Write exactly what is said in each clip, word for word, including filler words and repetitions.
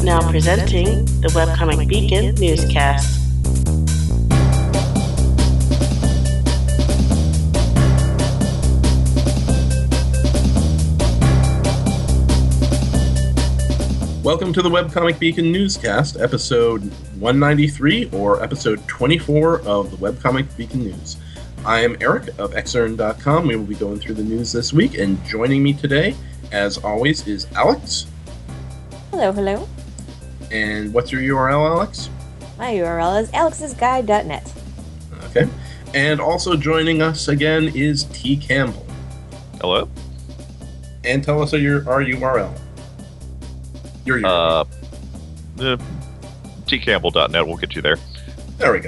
Now presenting the Webcomic Beacon newscast. Welcome to the Webcomic Beacon newscast, episode one ninety-three, or episode twenty-four of the Webcomic Beacon News. I am Eric of X Earn dot com. We will be going through the news this week, and joining me today, as always, is Alex. Hello, hello. And what's your U R L, Alex? My U R L is alex's guide dot net. Okay. And also joining us again is T. Campbell. Hello. And tell us your, our U R L. Your U R L. Uh, uh, T campbell dot net will get you there. There we go.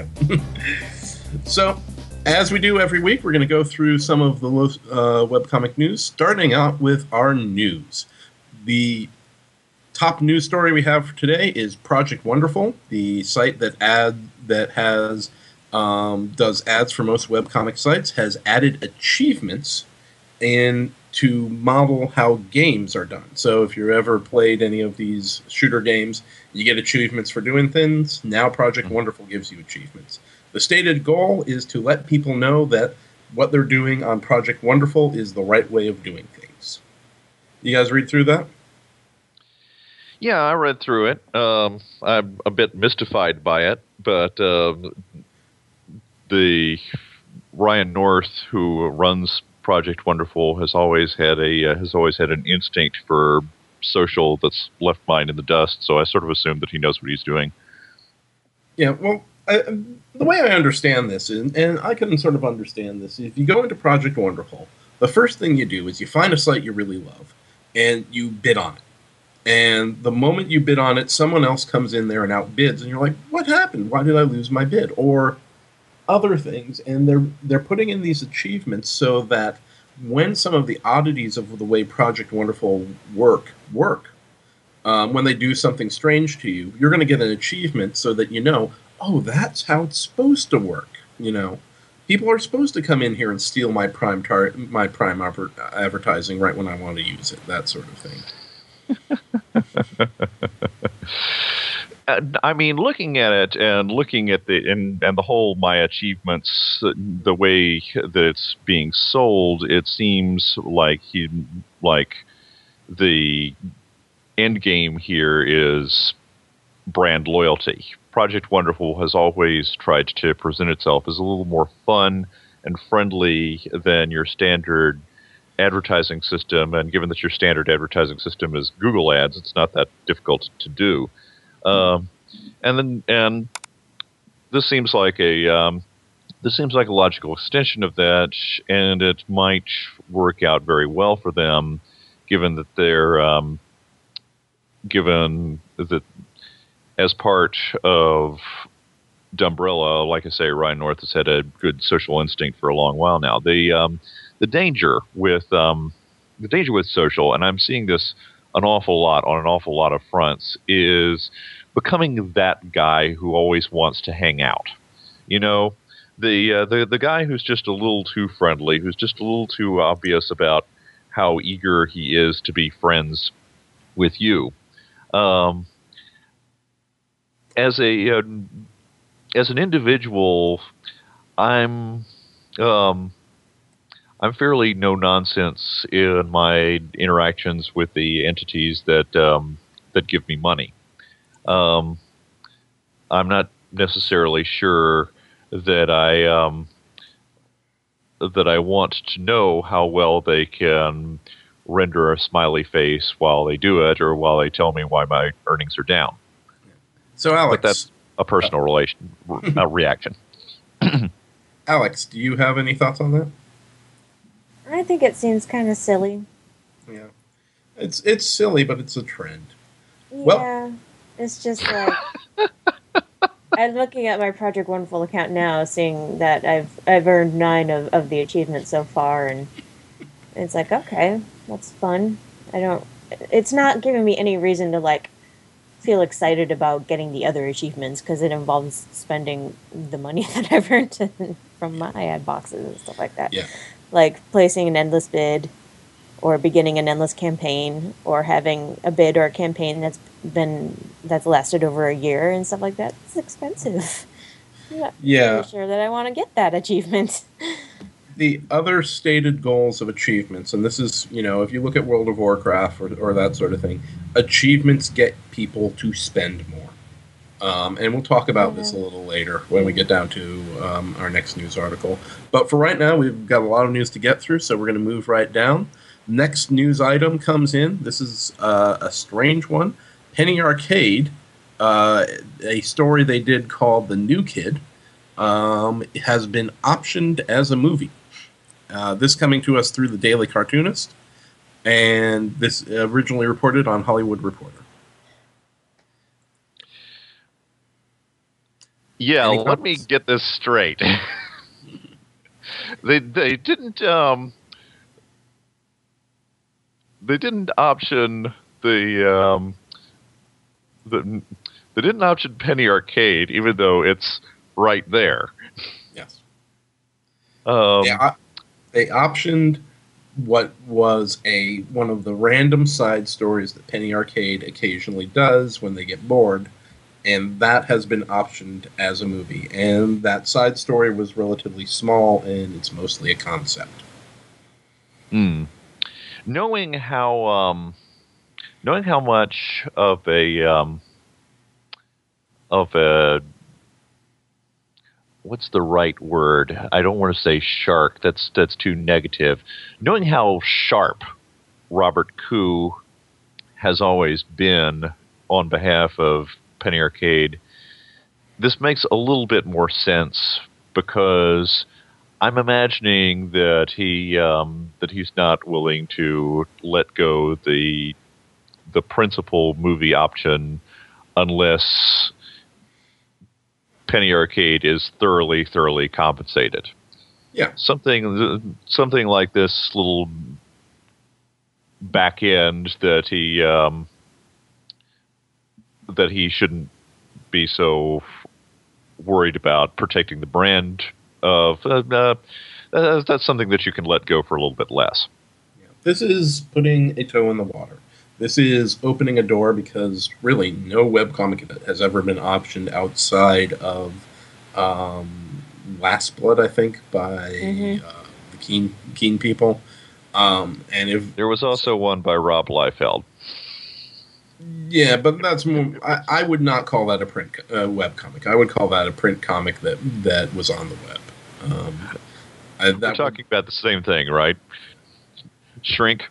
So, as we do every week, we're going to go through some of the uh, webcomic news, starting out with our news. The top news story we have for today is Project Wonderful, the site that ad that has um, does ads for most webcomic sites, has added achievements and to model how games are done. So if you've ever played any of these shooter games, you get achievements for doing things. Now Project Wonderful gives you achievements. The stated goal is to let people know that what they're doing on Project Wonderful is the right way of doing things. You guys read through that? Yeah, I read through it. Um, I'm a bit mystified by it, but uh, the Ryan North, who runs Project Wonderful, has always had a uh, has always had an instinct for social that's left mine in the dust. So I sort of assume that he knows what he's doing. Yeah, well, I, the way I understand this, and, and I can sort of understand this, if you go into Project Wonderful, the first thing you do is you find a site you really love, and you bid on it. And the moment you bid on it, someone else comes in there and outbids, and you're like, what happened? Why did I lose my bid? Or other things, and they're they're putting in these achievements so that when some of the oddities of the way Project Wonderful work work, um, when they do something strange to you, you're going to get an achievement so that you know, oh, that's how it's supposed to work. You know, people are supposed to come in here and steal my prime tar- my prime adver- advertising right when I want to use it. That sort of thing. I mean, looking at it and looking at the and, and the whole my achievements, the way that it's being sold, it seems like he like the end game here is brand loyalty. Project Wonderful has always tried to present itself as a little more fun and friendly than your standard advertising system, and given that your standard advertising system is Google Ads, it's not that difficult to do. Um, and then, and this seems like a um, this seems like a logical extension of that, and it might work out very well for them, given that they're um, given that as part of Dumbrella, like I say, Ryan North has had a good social instinct for a long while now. The um, the danger with um, the danger with social, and I'm seeing this an awful lot on an awful lot of fronts, is becoming that guy who always wants to hang out. You know, the uh, the the guy who's just a little too friendly, who's just a little too obvious about how eager he is to be friends with you. Um, as a uh, as an individual, I'm um, I'm fairly no nonsense in my interactions with the entities that um, that give me money. Um, I'm not necessarily sure that I um, that I want to know how well they can render a smiley face while they do it, or while they tell me why my earnings are down. So, Alex, but that's a personal relation a reaction. Alex, do you have any thoughts on that? I think it seems kind of silly. Yeah, it's it's silly, but it's a trend. Yeah, well, it's just like I'm looking at my Project Wonderful account now, seeing that I've I've earned nine of, of the achievements so far, and it's like, okay, that's fun. I don't. It's not giving me any reason to like feel excited about getting the other achievements because it involves spending the money that I've earned from my ad boxes and stuff like that. Yeah. Like placing an endless bid, or beginning an endless campaign, or having a bid or a campaign that's been that's lasted over a year and stuff like that. It's expensive. I'm not Yeah. really sure that I want to get that achievement. The other stated goals of achievements, and this is, you know, if you look at World of Warcraft or, or that sort of thing, achievements get people to spend more. Um, and we'll talk about this a little later when we get down to um, our next news article. But for right now, we've got a lot of news to get through, so we're going to move right down. Next news item comes in. This is uh, a strange one. Penny Arcade, uh, a story they did called The New Kid, um, has been optioned as a movie. Uh, this coming to us through the Daily Cartoonist, and this originally reported on Hollywood Reporter. Yeah, Any let comments? me get this straight. they they didn't um they didn't option the um the they didn't option Penny Arcade, even though it's right there. Yes. Um, They, op- they optioned what was a one of the random side stories that Penny Arcade occasionally does when they get bored, and that has been optioned as a movie. And that side story was relatively small, and it's mostly a concept. Hmm. Knowing how um, knowing how much of a um, of a what's the right word? I don't want to say shark. That's that's too negative. Knowing how sharp Robert Koo has always been on behalf of Penny Arcade, this makes a little bit more sense because I'm imagining that he um, that he's not willing to let go the the principal movie option unless Penny Arcade is thoroughly, thoroughly compensated. Yeah. Something something like this little back end that he um, that he shouldn't be so worried about protecting the brand of. Uh, uh, that's something that you can let go for a little bit less. Yeah. This is putting a toe in the water. This is opening a door because really no webcomic has ever been optioned outside of um, Last Blood, I think, by Mhm. uh, the Keen Keen people. Um, and if There was also one by Rob Liefeld. yeah, but that's more. I, I would not call that a print uh, web comic. I would call that a print comic that that was on the web. Um, I, that We're talking about the same thing, right? Shrink.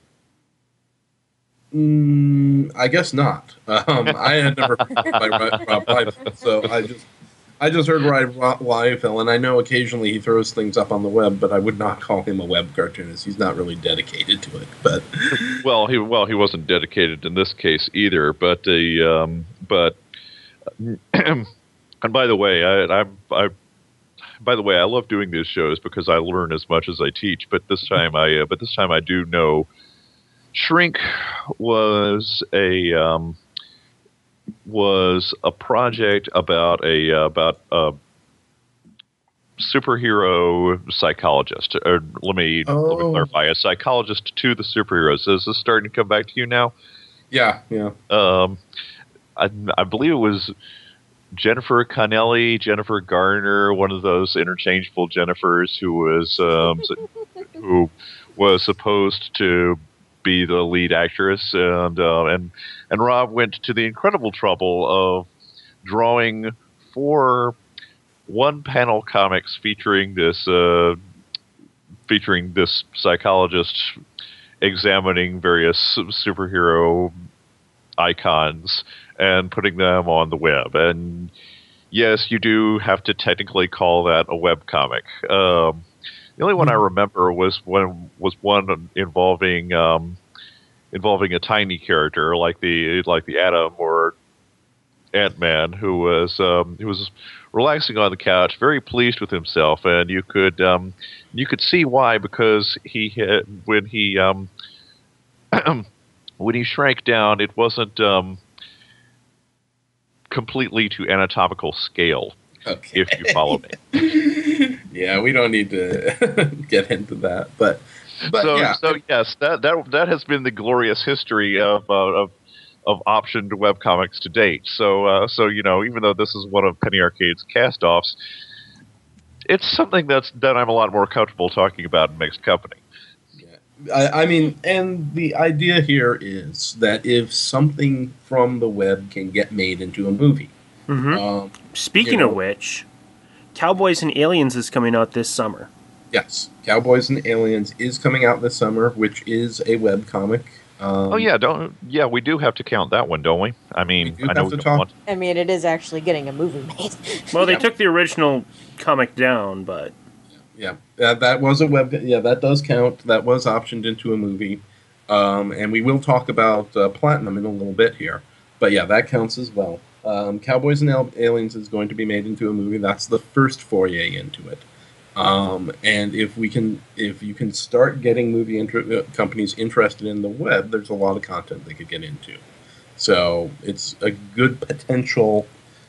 Mm, I guess not. Um, I had never heard by Rob Rob Liefeld, so I just I just heard Rob Liefeld, and I know occasionally he throws things up on the web, but I would not call him a web cartoonist. He's not really dedicated to it. But Well, he well he wasn't dedicated in this case either. But the um, but and by the way, I, I I by the way I love doing these shows because I learn as much as I teach. But this time I uh, but this time I do know. Shrink was a um, was a project about a uh, about a superhero psychologist. Or let me let me Oh. clarify: a psychologist to the superheroes. Is this starting to come back to you now? yeah, yeah. Um, I, I believe it was Jennifer Connelly, Jennifer Garner, one of those interchangeable Jennifers who was um, who was supposed to be the lead actress, and uh, and and Rob went to the incredible trouble of drawing four one-panel comics featuring this uh, featuring this psychologist examining various superhero icons and putting them on the web. And yes, you do have to technically call that a web comic. Um, The only one I remember was when was one involving um, involving a tiny character like the like the Atom or Ant-Man who was um, who was relaxing on the couch, very pleased with himself, and you could um, you could see why, because he had, when he um, when he shrank down, it wasn't um, completely to anatomical scale. Okay. If you follow me. Yeah, we don't need to get into that, but but so, yeah, so yes, that, that that has been the glorious history of uh, of of optioned webcomics to date. So, uh, so you know, even though this is one of Penny Arcade's cast-offs, it's something that's that I'm a lot more comfortable talking about in mixed company. Yeah. I, I mean, and the idea here is that if something from the web can get made into a movie. Mm-hmm. Um, Speaking you know, of which, Cowboys and Aliens is coming out this summer. Yes, Cowboys and Aliens is coming out this summer, which is a webcomic. Um, oh yeah, don't yeah, we do have to count that one, don't we? I mean, We do I know have we to don't talk- want. I mean, it is actually getting a movie made. Well, they Yeah. took the original comic down, but Yeah, that, that was a web. Yeah, that does count. That was optioned into a movie, um, and we will talk about uh, Platinum in a little bit here. But yeah, that counts as well. Um, Cowboys and Al- Aliens is going to be made into a movie. That's the first foray into it. Um, and if we can, if you can start getting movie inter- uh, companies interested in the web, there's a lot of content they could get into. So it's a good potential,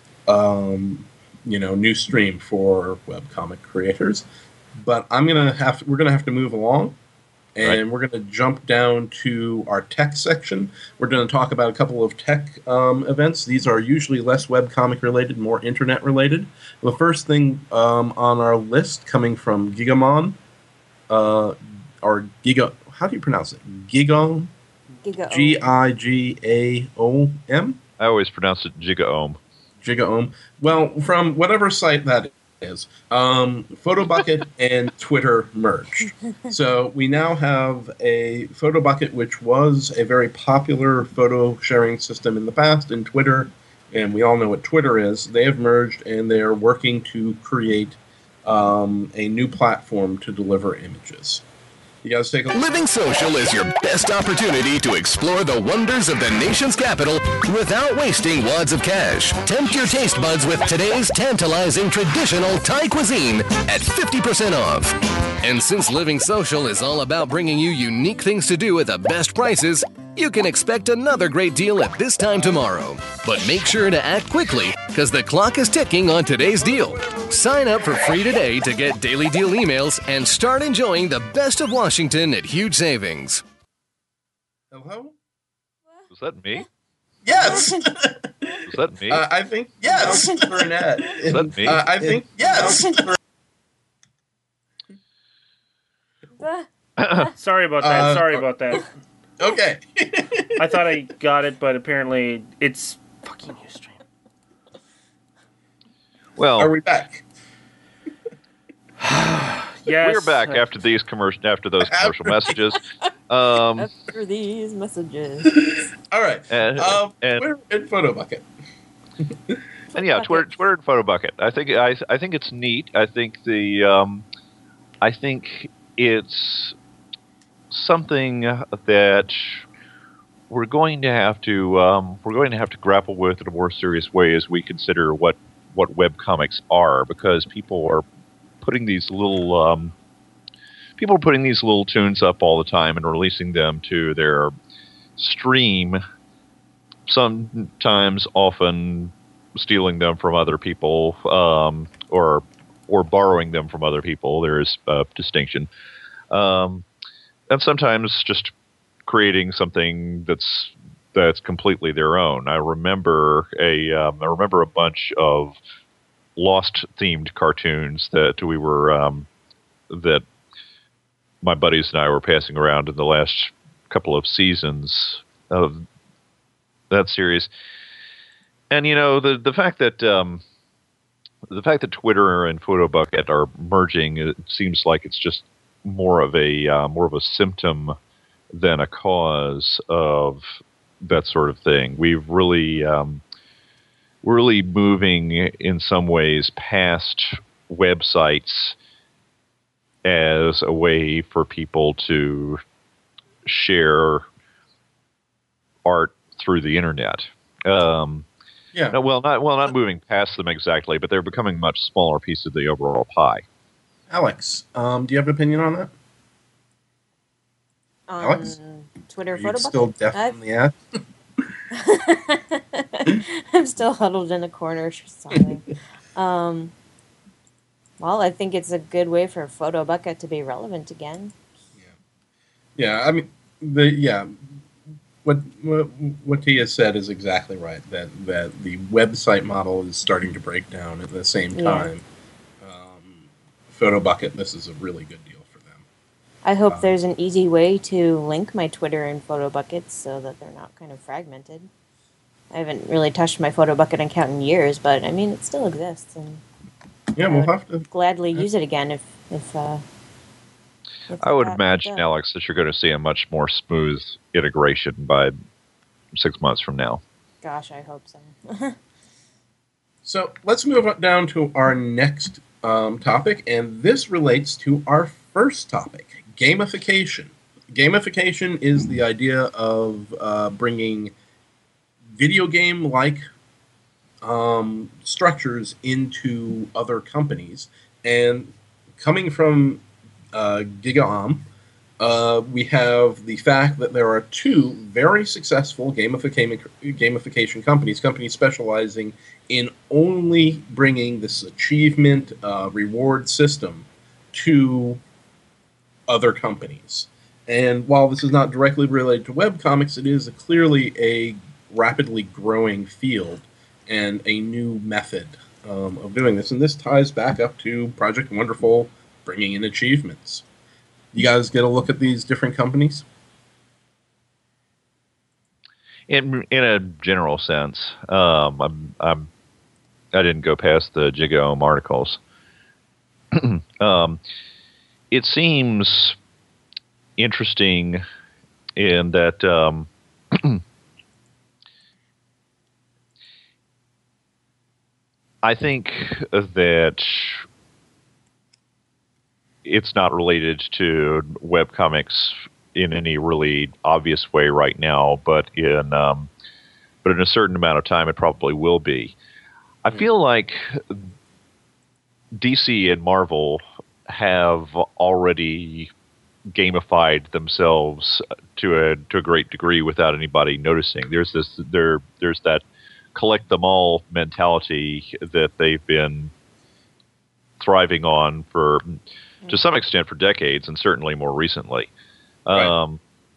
um, you know, new stream for webcomic creators. But I'm gonna have to, we're gonna have to move along, and Right. we're gonna jump down to our tech section. We're gonna talk about a couple of tech um, events. These are usually less webcomic related, more internet related. The first thing um, on our list coming from Gigamon, uh, or Giga, how do you pronounce it? Gigaom, Giga G I G A O M. I always pronounce it gigaohm. Gigaohm. Well, from whatever site that is, um, PhotoBucket and Twitter merged. So we now have a PhotoBucket, which was a very popular photo sharing system in the past, and Twitter, and we all know what Twitter is. They have merged, and they are working to create um, a new platform to deliver images. You guys take a look. Living Social is your best opportunity to explore the wonders of the nation's capital without wasting wads of cash. Tempt your taste buds with today's tantalizing traditional Thai cuisine at fifty percent off. And since Living Social is all about bringing you unique things to do at the best prices, you can expect another great deal at this time tomorrow. But make sure to act quickly, because the clock is ticking on today's deal. Sign up for free today to get daily deal emails and start enjoying the best of Washington at huge savings. Hello? Was that me? Yes! Was that me? uh, I think, yes! Burnett. Is that me? Uh, I think, yes! sorry about that. Uh, sorry about that. Okay. I thought I got it, but apparently it's fucking Ustream. well, Are we back? Yes, we're back uh, after these commercial after those commercial messages. Um, After these messages. All right. and, Um, and Twitter and PhotoBucket. And yeah, Twitter, Twitter and PhotoBucket. I think I, I think it's neat. I think the, um, I think it's something that we're going to have to, um, we're going to have to grapple with in a more serious way as we consider what what webcomics are, because people are putting these little, um, people are putting these little tunes up all the time and releasing them to their stream. Sometimes, often stealing them from other people, um, or or borrowing them from other people. There is a distinction, um, and sometimes just creating something that's that's completely their own. I remember a um, I remember a bunch of Lost themed cartoons that we were um, that my buddies and I were passing around in the last couple of seasons of that series. And you know, the the fact that um, the fact that Twitter and PhotoBucket are merging, it seems like it's just more of a uh, more of a symptom than a cause of that sort of thing. We've really um, we're really moving in some ways past websites as a way for people to share art through the internet. Um, Yeah. no, well, not well, not moving past them exactly, but they're becoming a much smaller piece of the overall pie. Alex, um, do you have an opinion on that? On Alex? Twitter Are you photo still bucket? deaf I've- from the ad? I'm still huddled in a corner sobbing. um, well, I think it's a good way for Photo Bucket to be relevant again. Yeah, I mean, the yeah, what what what Tia said is exactly right. That that the website model is starting to break down. At the same Yeah. time, um, PhotoBucket, this is a really good deal for them. I hope Um, there's an easy way to link my Twitter and PhotoBuckets so that they're not kind of fragmented. I haven't really touched my PhotoBucket account in years, but I mean, it still exists, and Yeah, I we'll would have to. gladly use it again if if. Uh, if I would that imagine, worked out. Alex, that you're going to see a much more smooth integration by six months from now. Gosh, I hope so. So let's move on down to our next um, topic, and this relates to our first topic: gamification. Gamification is the idea of uh, bringing video game-like um, structures into other companies. And coming from uh, GigaOM, uh, we have the fact that there are two very successful gamification, gamification companies, companies specializing in only bringing this achievement uh, reward system to other companies. And while this is not directly related to webcomics, it is a clearly a rapidly growing field and a new method um, of doing this. And this ties back up to Project Wonderful bringing in achievements. You guys get a look at these different companies? In in a general sense, um, I'm, I'm I didn't go past the GigaOM articles. um, it seems interesting in that um, I think that it's not related to webcomics in any really obvious way right now, but in um, but in a certain amount of time, it probably will be. I feel like D C and Marvel have already gamified themselves to a to a great degree without anybody noticing. There's this there there's that collect them all mentality that they've been thriving on for to some extent for decades, and certainly more recently. Right. Um,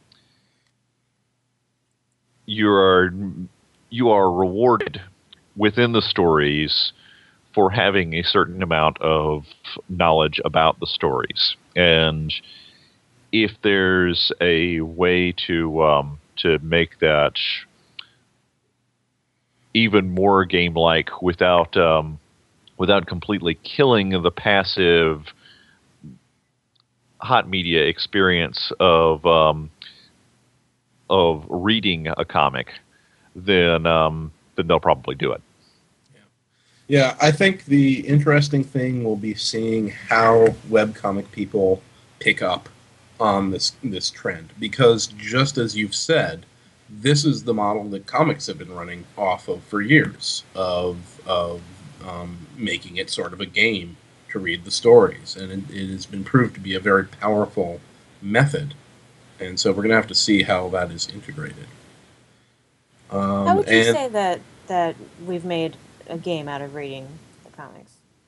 you are you are rewarded within the stories for having a certain amount of knowledge about the stories, and if there's a way to um, to make that even more game-like without um, without completely killing the passive hot media experience of um, of reading a comic, then um, then they'll probably do it. Yeah, I think the interesting thing will be seeing how webcomic people pick up on this this trend, because just as you've said, this is the model that comics have been running off of for years of of um, making it sort of a game to read the stories, and it, it has been proved to be a very powerful method, and so we're going to have to see how that is integrated. Um, How would you and say that that we've made a game out of reading the comics?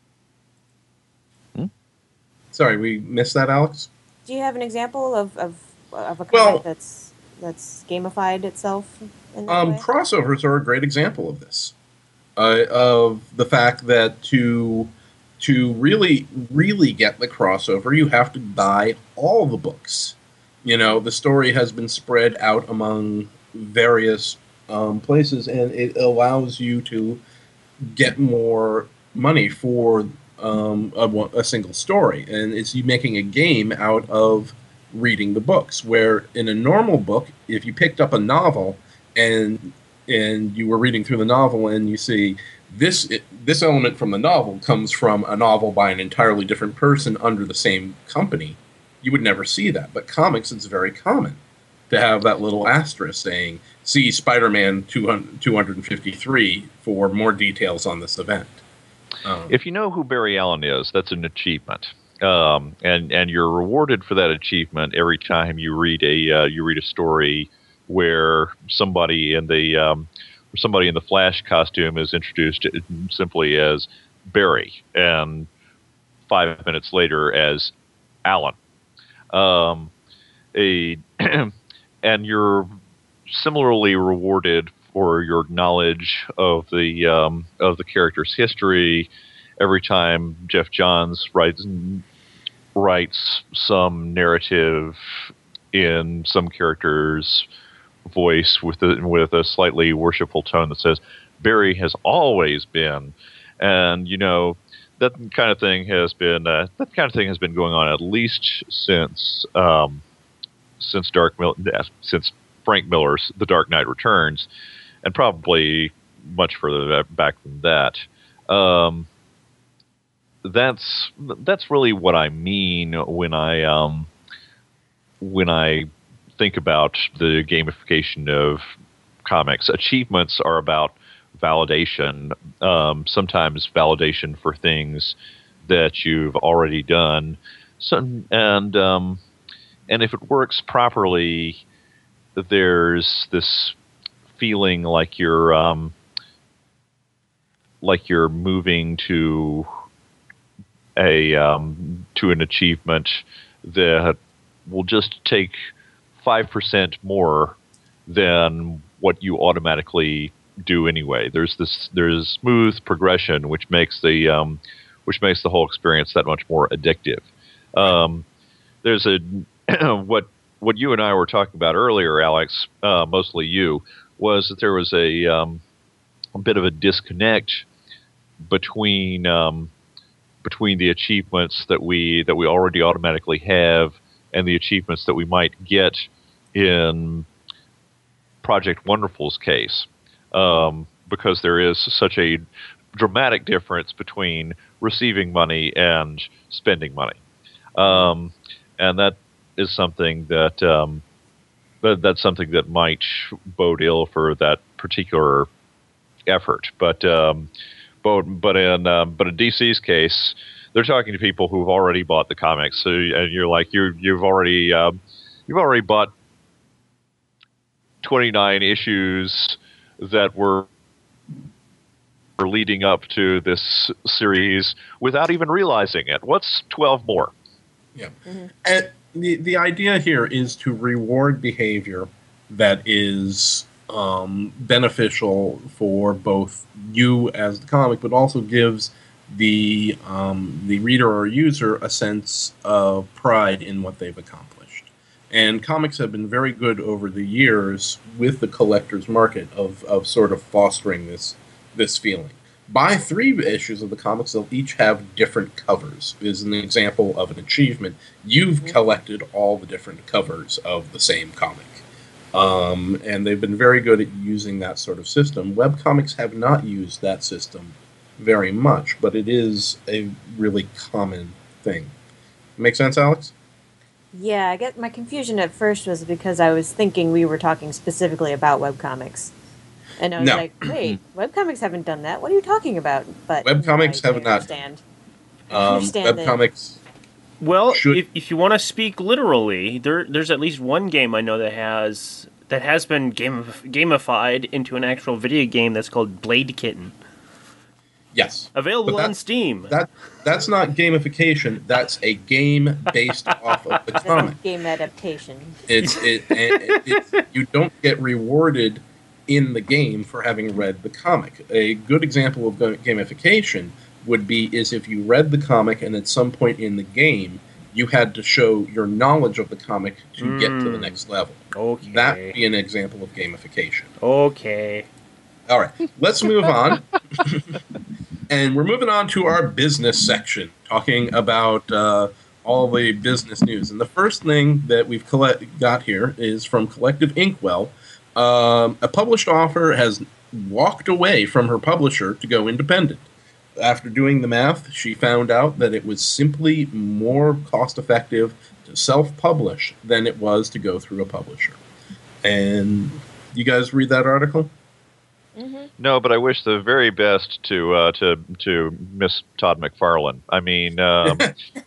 Sorry, we missed that, Alex? Do you have an example of, of, of a comic Well- that's that's gamified itself in that Um, way? crossovers are a great example of this, uh, of the fact that to to really really get the crossover, you have to buy all the books. You know, the story has been spread out among various um, places, and it allows you to get more money for um, a, one- a single story, and it's you making a game out of reading the books. Where in a normal book, if you picked up a novel and and you were reading through the novel and you see this this element from the novel comes from a novel by an entirely different person under the same company, you would never see that. But comics, it's very common to have that little asterisk saying, see Spider-Man two hundred fifty-three for more details on this event. Um, If you know who Barry Allen is, that's an achievement, um, and and you're rewarded for that achievement every time you read a uh, you read a story where somebody in the um, where somebody in the Flash costume is introduced simply as Barry, and five minutes later as Alan. Um, a and you're similarly rewarded for your knowledge of the um, of the character's history every time Jeff Johns writes writes some narrative in some character's voice with a, with a slightly worshipful tone that says Barry has always been, and you know that kind of thing has been uh, that kind of thing has been going on at least since um, since Dark Mil- since Frank Miller's The Dark Knight Returns, and probably much further back than that. Um, that's that's really what I mean when I um, when I think about the gamification of comics. Achievements are about validation, um, sometimes validation for things that you've already done. So, and um, and if it works properly, there's this feeling like you're um, like you're moving to a um, to an achievement that will just take five percent more than what you automatically do anyway. There's this there's smooth progression which makes the um, which makes the whole experience that much more addictive. Um, there's a what what you and I were talking about earlier, Alex, uh, mostly you, was that there was a, um, a bit of a disconnect between um, between the achievements that we that we already automatically have and the achievements that we might get in Project Wonderful's case. Um, because there is such a dramatic difference between receiving money and spending money. Um, and that is something that, um, that that's something that might bode ill for that particular effort. But um, but but in um, but in D C's case, they're talking to people who've already bought the comics. So and you're like you you've already um, you've already bought twenty-nine issues that were were leading up to this series without even realizing it. What's twelve more? Yeah. Mm-hmm. And the, the idea here is to reward behavior that is um, beneficial for both you as the comic, but also gives the um, the reader or user a sense of pride in what they've accomplished. And comics have been very good over the years with the collector's market of, of sort of fostering this this feeling. Buy three issues of the comics, they'll each have different covers. Is an example of an achievement. You've mm-hmm. collected all the different covers of the same comic. Um, and they've been very good at using that sort of system. Webcomics have not used that system very much, but it is a really common thing. Make sense, Alex? Yeah, I get my confusion at first was because I was thinking we were talking specifically about webcomics. And I was no. like, wait, webcomics haven't done that. What are you talking about? But webcomics I have not. Understand. Um, I understand webcomics. Well, should... if, if you want to speak literally, there there's at least one game I know that has that has been gamif- gamified into an actual video game that's called Blade Kitten. Yes. Available on Steam. That That's not gamification. That's a game based off of the comic. Game adaptation. It's it, it, it. You don't get rewarded in the game for having read the comic. A good example of gamification would be is if you read the comic and at some point in the game you had to show your knowledge of the comic to mm. get to the next level. Okay. That would be an example of gamification. Okay. All right. Let's move on. And we're moving on to our business section, talking about uh, all the business news. And the first thing that we've collect- got here is from Collective Inkwell. Um, a published author has walked away from her publisher to go independent. After doing the math, she found out that it was simply more cost-effective to self-publish than it was to go through a publisher. And you guys read that article? Mm-hmm. No, but I wish the very best to uh, to to Miss Todd McFarlane. I mean, um,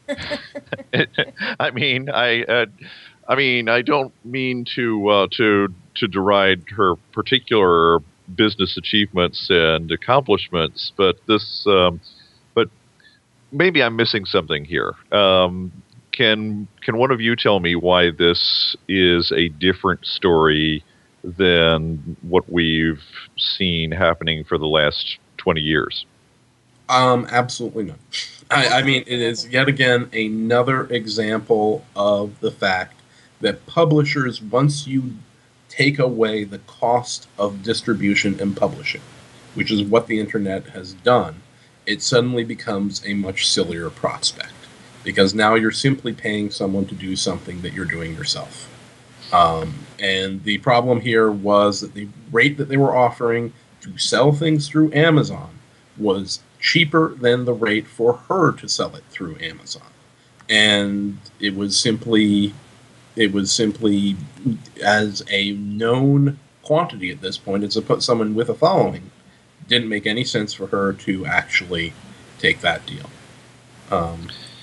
I mean, I, uh, I mean, I don't mean to uh, to to deride her particular business achievements and accomplishments, but this, um, but maybe I'm missing something here. Um, can can one of you tell me why this is a different story than what we've seen happening for the last twenty years. Um, absolutely not. I, I mean, it is yet again another example of the fact that publishers, once you take away the cost of distribution and publishing, which is what the internet has done, it suddenly becomes a much sillier prospect. Because now you're simply paying someone to do something that you're doing yourself. Um, and the problem here was that the rate that they were offering to sell things through Amazon was cheaper than the rate for her to sell it through Amazon. And it was simply, it was simply as a known quantity at this point, as a, someone with a following, didn't make any sense for her to actually take that deal. Um,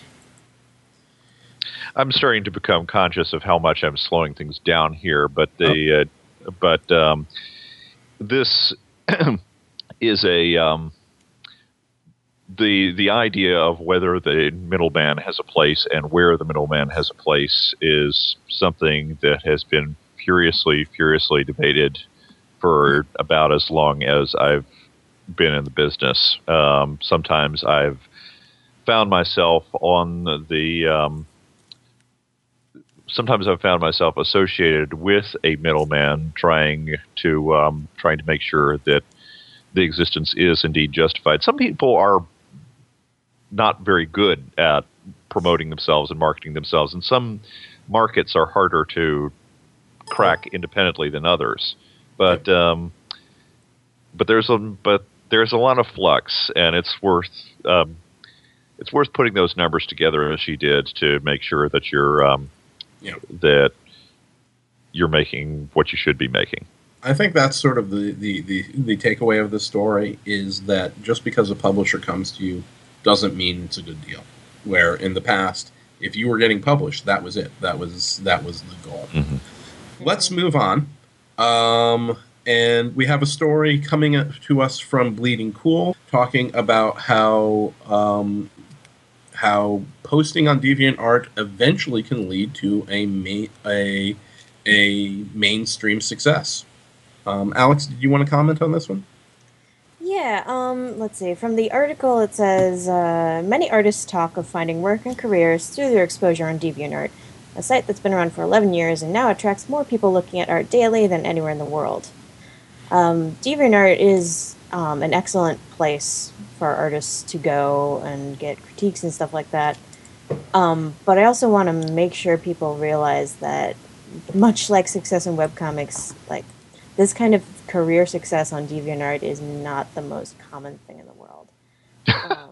I'm starting to become conscious of how much I'm slowing things down here, but the uh, but um, this is a um, the the idea of whether the middleman has a place and where the middleman has a place is something that has been furiously furiously debated for about as long as I've been in the business. Um, sometimes I've found myself on the um, Sometimes I've found myself associated with a middleman, trying to um, trying to make sure that the existence is indeed justified. Some people are not very good at promoting themselves and marketing themselves, and some markets are harder to crack independently than others. But um, but there's a but there's a lot of flux, and it's worth um, it's worth putting those numbers together as she did to make sure that you're. Um, Yeah. that you're making what you should be making. I think that's sort of the, the, the, the takeaway of the story, is that just because a publisher comes to you doesn't mean it's a good deal. Where in the past, if you were getting published, that was it. That was that was the goal. Mm-hmm. Let's move on. Um, and we have a story coming to us from Bleeding Cool, talking about how um, how posting on DeviantArt eventually can lead to a ma- a a mainstream success. Um, Alex, did you want to comment on this one? Yeah, um, let's see. From the article, it says, uh, many artists talk of finding work and careers through their exposure on DeviantArt, a site that's been around for eleven years and now attracts more people looking at art daily than anywhere in the world. Um, DeviantArt is um, an excellent place for artists to go and get critiques and stuff like that. Um, but I also want to make sure people realize that, much like success in webcomics, like, this kind of career success on DeviantArt is not the most common thing in the world. Um,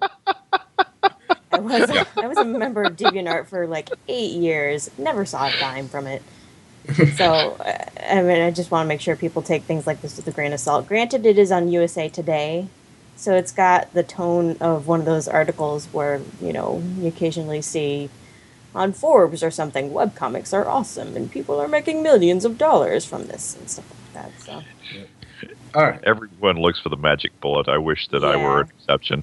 I was Yeah. I was a member of DeviantArt for like eight years, never saw a dime from it. So, I mean, I just want to make sure people take things like this with a grain of salt. Granted, it is on U S A Today, so it's got the tone of one of those articles where, you know, you occasionally see on Forbes or something, webcomics are awesome and people are making millions of dollars from this and stuff like that. So, All right. Everyone looks for the magic bullet. I wish that I were an exception.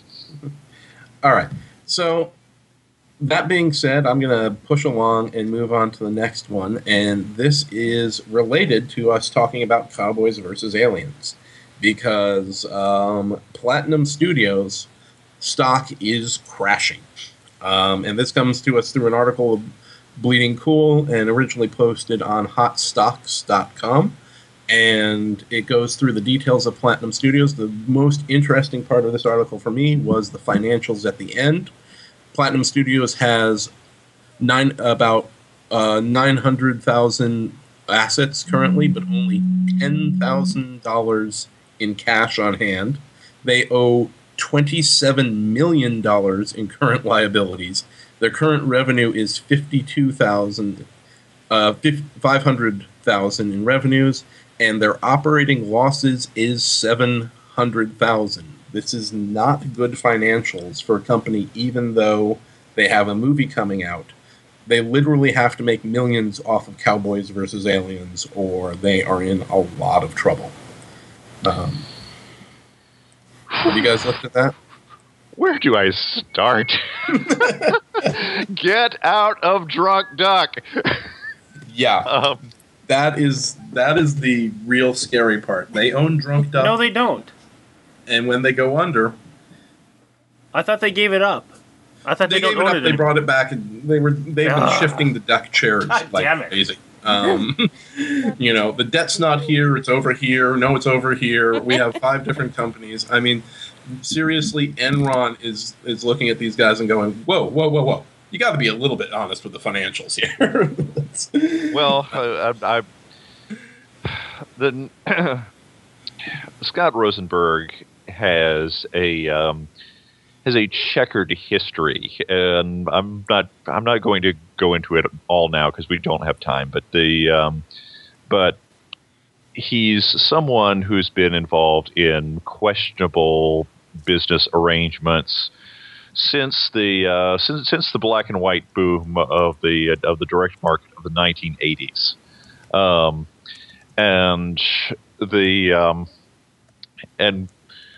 All right. So, that being said, I'm going to push along and move on to the next one. And this is related to us talking about Cowboys versus Aliens. Because um, Platinum Studios stock is crashing. Um, and this comes to us through an article of Bleeding Cool and originally posted on hot stocks dot com. And it goes through the details of Platinum Studios. The most interesting part of this article for me was the financials at the end. Platinum Studios has nine about uh, nine hundred thousand assets currently, but only ten thousand dollars in cash on hand. They owe twenty-seven million dollars in current liabilities. Their current revenue is fifty-two thousand dollars, uh, five hundred thousand dollars in revenues, and their operating losses is seven hundred thousand dollars. This is not good financials for a company, even though they have a movie coming out. They literally have to make millions off of Cowboys versus Aliens, or they are in a lot of trouble. Um, have you guys looked at that? Where do I start? Get out of Drunk Duck. Yeah. Um, That is that is the real scary part. They own Drunk Duck. No, they don't. And when they go under, I thought they gave it up. I thought they, they don't gave it own up. it. They anymore. brought it back, and they were they've been Ugh. shifting the duck chairs God like damn it. crazy. Um, you know, the debt's not here; it's over here. No, it's over here. We have five different companies. I mean, seriously, Enron is is looking at these guys and going, "Whoa, whoa, whoa, whoa! You got to be a little bit honest with the financials here." Well, uh, I, I the Scott Rosenberg has a um, has a checkered history, and I'm not I'm not going to go into it all now because we don't have time. But the um, but he's someone who's been involved in questionable business arrangements since the uh, since since the black and white boom of the of the direct market of the nineteen eighties, um, and the um, and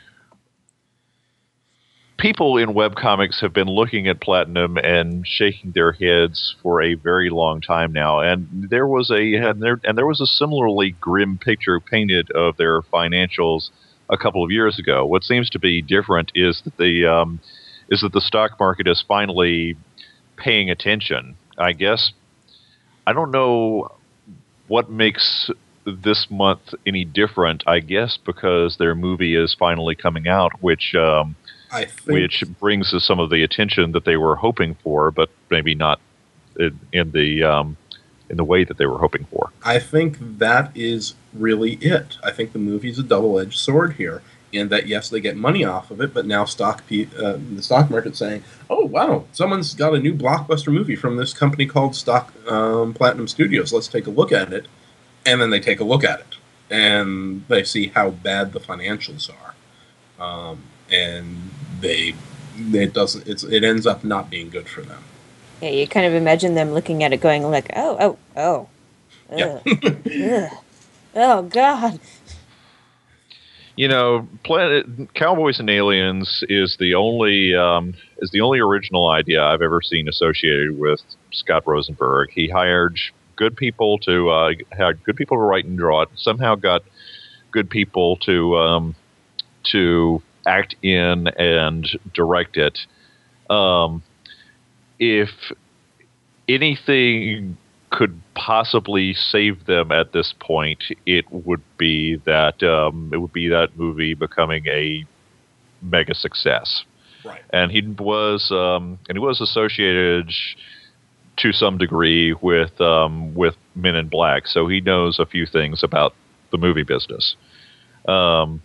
people in webcomics have been looking at Platinum and shaking their heads for a very long time now. And there was a and there and there was a similarly grim picture painted of their financials a couple of years ago. What seems to be different is that the um, is that the stock market is finally paying attention. I guess I don't know what makes this month any different. I guess because their movie is finally coming out, which. Um, I think, which brings us some of the attention that they were hoping for, but maybe not in, in the um, in the way that they were hoping for. I think that is really it. I think the movie's a double-edged sword here, in that yes, they get money off of it, but now stock pe- uh, the stock market's saying, "Oh wow, someone's got a new blockbuster movie from this company called Stock um, Platinum Studios. Let's take a look at it." And then they take a look at it, and they see how bad the financials are. Um, and they it doesn't it's it ends up not being good for them. Yeah, you kind of imagine them looking at it going like, oh, oh, oh. Ugh. Yeah. Ugh. Oh, God. You know, Planet, Cowboys and Aliens is the only um, is the only original idea I've ever seen associated with Scott Rosenberg. He hired good people to uh, had good people to write and draw it. Somehow got good people to um, to act in and direct it. Um, if anything could possibly save them at this point, it would be that um, it would be that movie becoming a mega success. Right. And he was um, and he was associated to some degree with um, with Men in Black, so he knows a few things about the movie business. Um,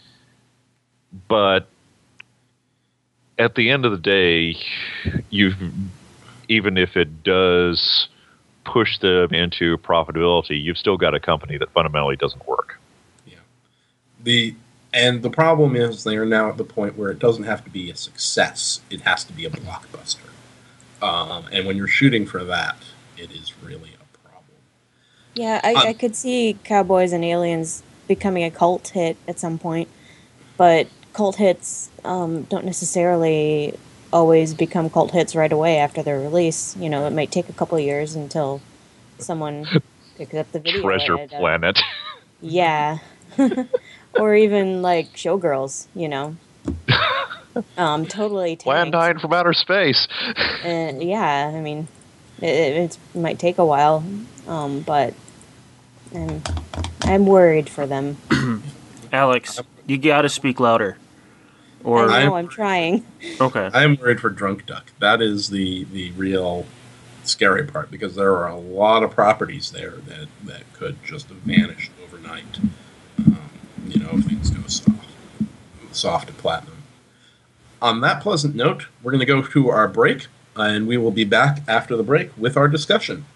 But at the end of the day, you even if it does push them into profitability, you've still got a company that fundamentally doesn't work. Yeah. The and the problem is they are now at the point where it doesn't have to be a success; it has to be a blockbuster. Um, and when you're shooting for that, it is really a problem. Yeah, I, Um, I could see Cowboys and Aliens becoming a cult hit at some point, but cult hits um, don't necessarily always become cult hits right away after their release. You know, it might take a couple of years until someone picks up the video. Treasure edit. Planet. Yeah. Or even like Showgirls, you know. Um, totally Plan tanked. nine from outer space. And yeah, I mean, it, it might take a while, um, but I'm, I'm worried for them. Alex, you gotta speak louder. Or I know, I'm- I'm trying. okay. I am worried for Drunk Duck. That is the, the real scary part, because there are a lot of properties there that, that could just have vanished overnight. Um, you know, if things go soft, soft and platinum. On that pleasant note, we're going to go to our break, and we will be back after the break with our discussion.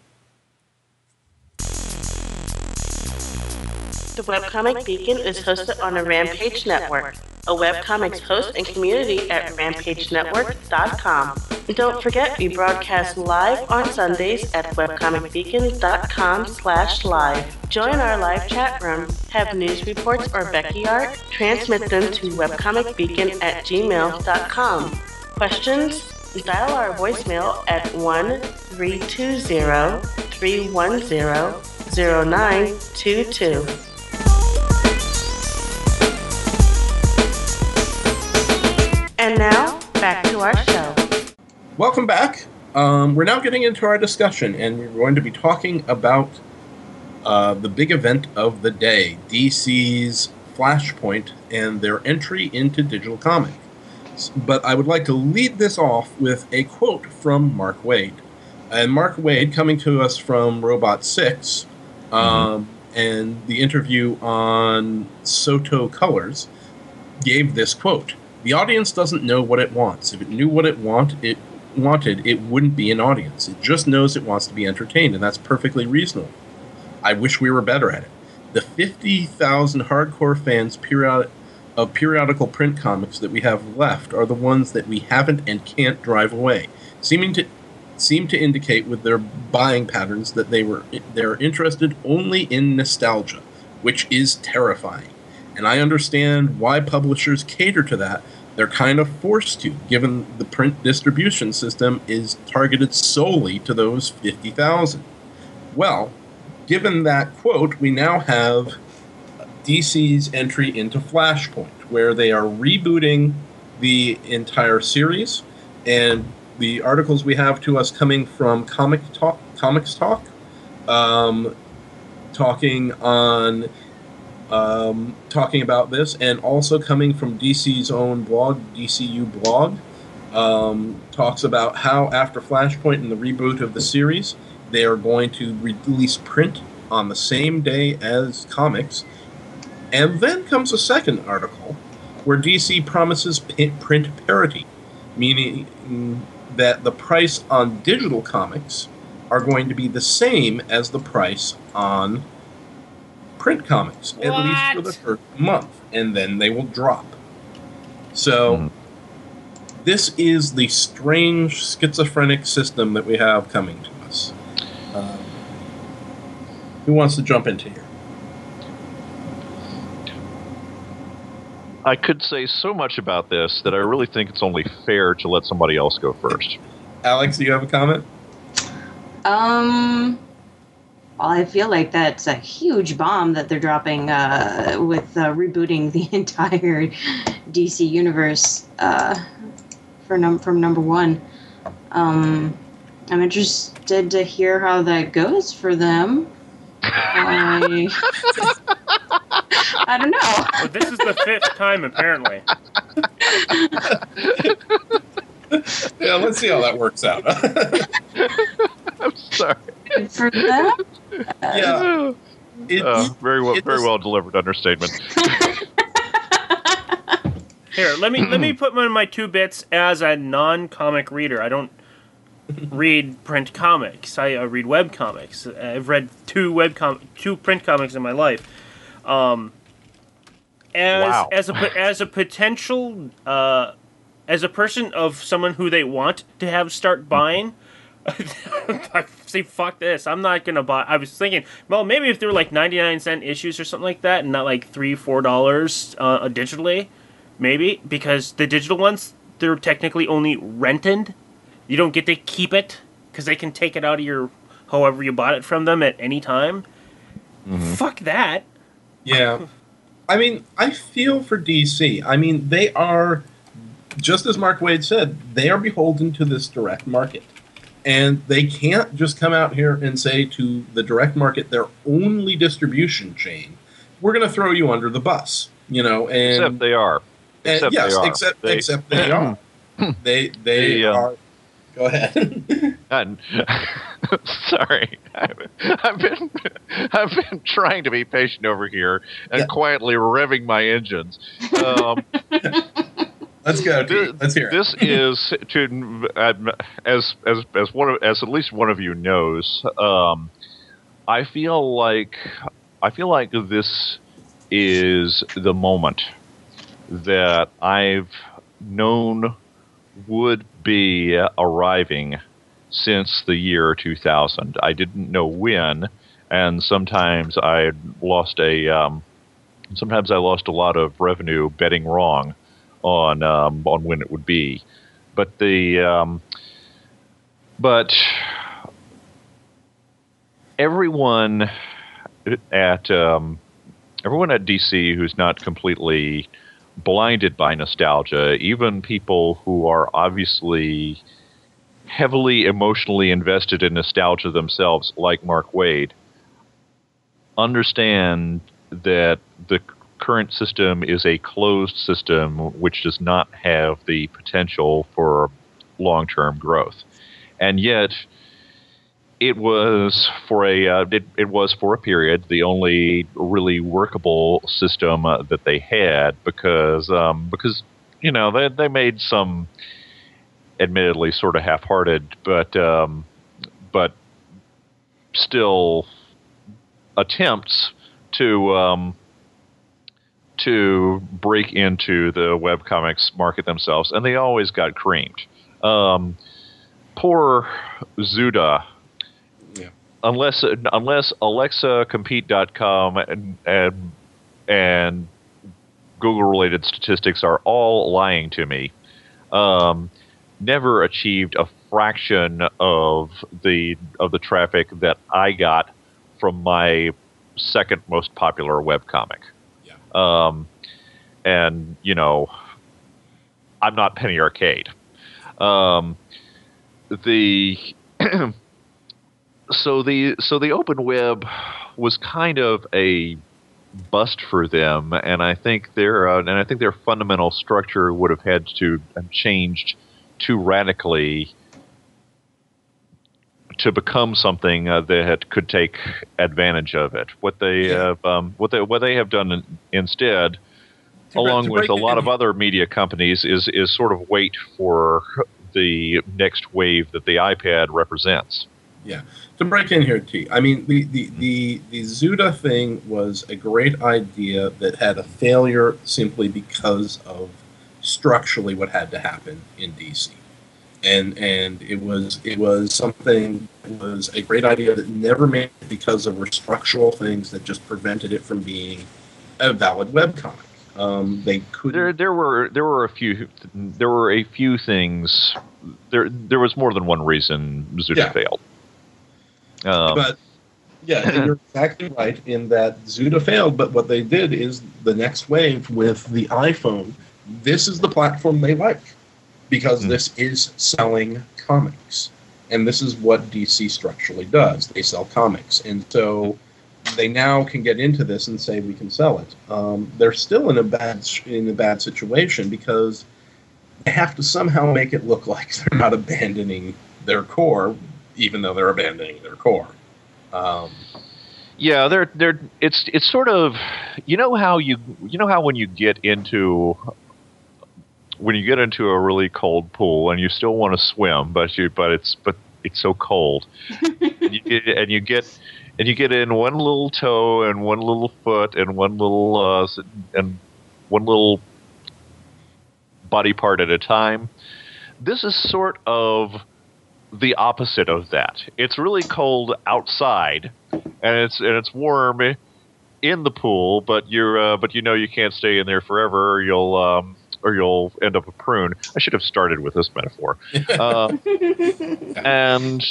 The Webcomic Beacon is hosted on the Rampage Network, a webcomics host and community at rampage network dot com. And don't forget, we broadcast live on Sundays at webcomic beacon dot com slash live. Join our live chat room, have news reports or Becky art, transmit them to webcomicbeacon at gmail dot com. Questions? Dial our voicemail at one three two zero, three one zero, zero nine two two. And now, back to our show. Welcome back. Um, we're now getting into our discussion, and we're going to be talking about uh, the big event of the day, D C's Flashpoint and their entry into digital comic. But I would like to lead this off with a quote from Mark Waid. And Mark Waid, coming to us from Robot six, um, mm-hmm. and the interview on Soto Colors, gave this quote. The audience doesn't know what it wants. If it knew what it want, it wanted, it wouldn't be an audience. It just knows it wants to be entertained, and that's perfectly reasonable. I wish we were better at it. The fifty thousand hardcore fans period- of periodical print comics that we have left are the ones that we haven't and can't drive away, seeming to seem to indicate with their buying patterns that they were they're interested only in nostalgia, which is terrifying. And I understand why publishers cater to that. They're kind of forced to, given the print distribution system is targeted solely to those fifty thousand. Well, given that quote, we now have D C's entry into Flashpoint, where they are rebooting the entire series, and the articles we have to us coming from Comic Talk, Comics Talk, um, talking on, um, talking about this, and also coming from D C's own blog, D C U blog, um, talks about how after Flashpoint and the reboot of the series, they are going to release print on the same day as comics. And then comes a second article where D C promises print parity, meaning that the price on digital comics are going to be the same as the price on print comics, what? At least for the first month, and then they will drop. So mm. this is the strange schizophrenic system that we have coming to us. Um, who wants to jump into here? I could say so much about this that I really think it's only fair to let somebody else go first. Alex, do you have a comment? Um, well, I feel like that's a huge bomb that they're dropping uh, with uh, rebooting the entire D C universe uh, for num- from number one. Um, I'm interested to hear how that goes for them. I... I don't know. Well, this is the fifth time, apparently. Yeah, let's see how that works out. I'm sorry. For them? Yeah. It, uh, very well, it very was... well delivered understatement. Here, let me let me put my, my two bits as a non-comic reader. I don't read print comics. I uh, read web comics. I've read two web com- two print comics in my life. Um, as wow. as a as a potential uh, as a person of someone who they want to have start buying, I say fuck this. I'm not gonna buy. I was thinking, well, maybe if they were like ninety-nine cent issues or something like that, and not like three four dollars uh, digitally, maybe, because the digital ones, they're technically only rented. You don't get to keep it because they can take it out of your however you bought it from them at any time. Mm-hmm. Fuck that. Yeah. I mean, I feel for D C. I mean, they are, just as Mark Waid said, they are beholden to this direct market. And they can't just come out here and say to the direct market, their only distribution chain, we're going to throw you under the bus. You know, and except they are. Except and, yes, they are. except they, except they are. They they the, uh, are. Go ahead. And, sorry, I've, I've been I've been trying to be patient over here and yeah. quietly revving my engines. Um, Let's go. This, Let's hear it. This is to as as as one of, as at least one of you knows. Um, I feel like I feel like this is the moment that I've known would be arriving since the year two thousand. I didn't know when, and sometimes I lost a um, sometimes I lost a lot of revenue betting wrong on um, on when it would be. But the um, but everyone at um, everyone at D C who's not completely blinded by nostalgia, even people who are obviously heavily emotionally invested in nostalgia themselves, like Mark Waid, understand that the current system is a closed system which does not have the potential for long-term growth. And yet, it was for a uh, it, it was for a period the only really workable system uh, that they had because um, because you know they they made some admittedly sort of half-hearted but um, but still attempts to um, to break into the webcomics market themselves, and they always got creamed. Um, poor Zuda. Unless unless Alexa Compete dot com and, and and Google related statistics are all lying to me, um, never achieved a fraction of the of the traffic that I got from my second most popular webcomic. Yeah. Um, and you know, I'm not Penny Arcade. Um, the So the so the open web was kind of a bust for them, and I think their uh, and I think their fundamental structure would have had to have changed too radically to become something uh, that could take advantage of it. What they Yeah. have um, what they what they have done in, instead, To along bre- to with break a it lot in- of other media companies, is is sort of wait for the next wave that the iPad represents. Yeah. To break in here, T, I mean, the, the, the, the Zuda thing was a great idea that had a failure simply because of structurally what had to happen in D C. And and it was it was something that was a great idea that never made it because of structural things that just prevented it from being a valid webcomic. Um, they couldn't. There, there were there were a few there were a few things. There, there was more than one reason Zuda Yeah. failed. Um, But yeah, and you're exactly right in that Zuda failed. But what they did is the next wave with the iPhone. This is the platform they like because Mm. this is selling comics, and this is what D C structurally does. They sell comics, and so they now can get into this and say we can sell it. Um, they're still in a bad in a bad situation because they have to somehow make it look like they're not abandoning their core, even though they're abandoning their core. Um, yeah, they're they're it's it's sort of you know how you you know how when you get into when you get into a really cold pool and you still want to swim, but you but it's but it's so cold, and, you get, and you get and you get in one little toe and one little foot and one little uh, s- and one little body part at a time. This is sort of the opposite of that. It's really cold outside, and it's and it's warm in the pool, but you're uh, but you know you can't stay in there forever, or you'll um, or you'll end up a prune. I should have started with this metaphor. Uh, and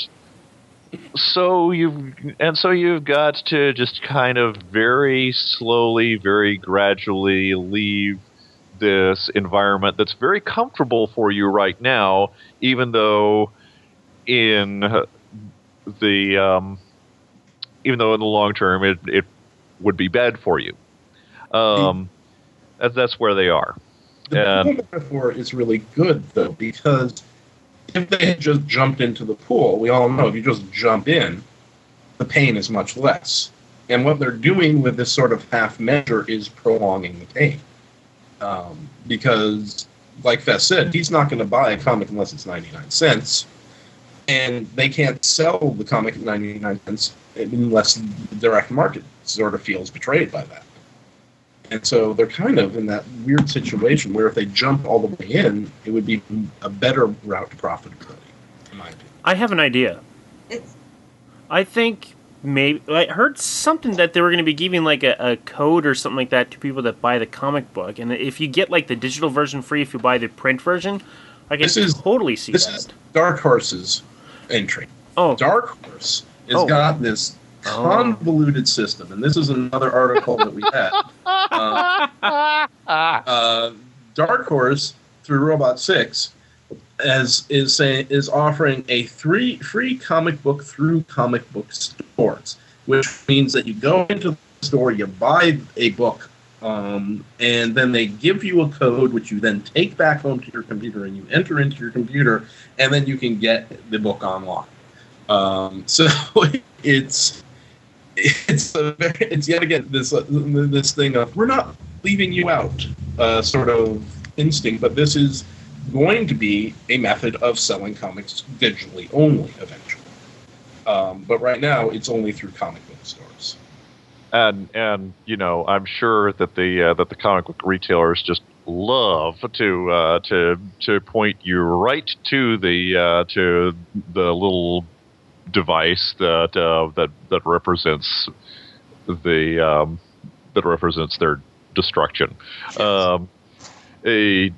so you've and so you've got to just kind of very slowly, very gradually leave this environment that's very comfortable for you right now, even though in the um, even though in the long term it, it would be bad for you. Um, that, that's where they are. The And- pool metaphor is really good, though, because if they had just jumped into the pool, we all know if you just jump in, the pain is much less. And what they're doing with this sort of half measure is prolonging the pain. Um, because, like Fess said, he's not going to buy a comic unless it's ninety-nine cents. And they can't sell the comic at ninety-nine cents unless the direct market sort of feels betrayed by that. And so they're kind of in that weird situation where if they jump all the way in, it would be a better route to profitability, in my opinion. I have an idea. It's I think maybe I heard something that they were going to be giving like a, a code or something like that to people that buy the comic book, and if you get like the digital version free if you buy the print version, I can This is- totally see This that. is Dark Horse's entry. Oh, Dark Horse has Oh. got this convoluted system, and this is another article that we had. Uh, uh, Dark Horse through Robot Six as is saying is offering a free free comic book through comic book stores, which means that you go into the store, you buy a book, um, and then they give you a code which you then take back home to your computer and you enter into your computer, and then you can get the book online. Um, so it's it's a very, it's yet again this uh, this thing of we're not leaving you out uh, sort of instinct, but this is going to be a method of selling comics digitally only eventually. Um, but right now, it's only through comic book stores. And and you know, I'm sure that the uh, that the comic book retailers just love to uh, to to point you right to the uh, to the little device that uh, that that represents the um, that represents their destruction. Yes. Um, a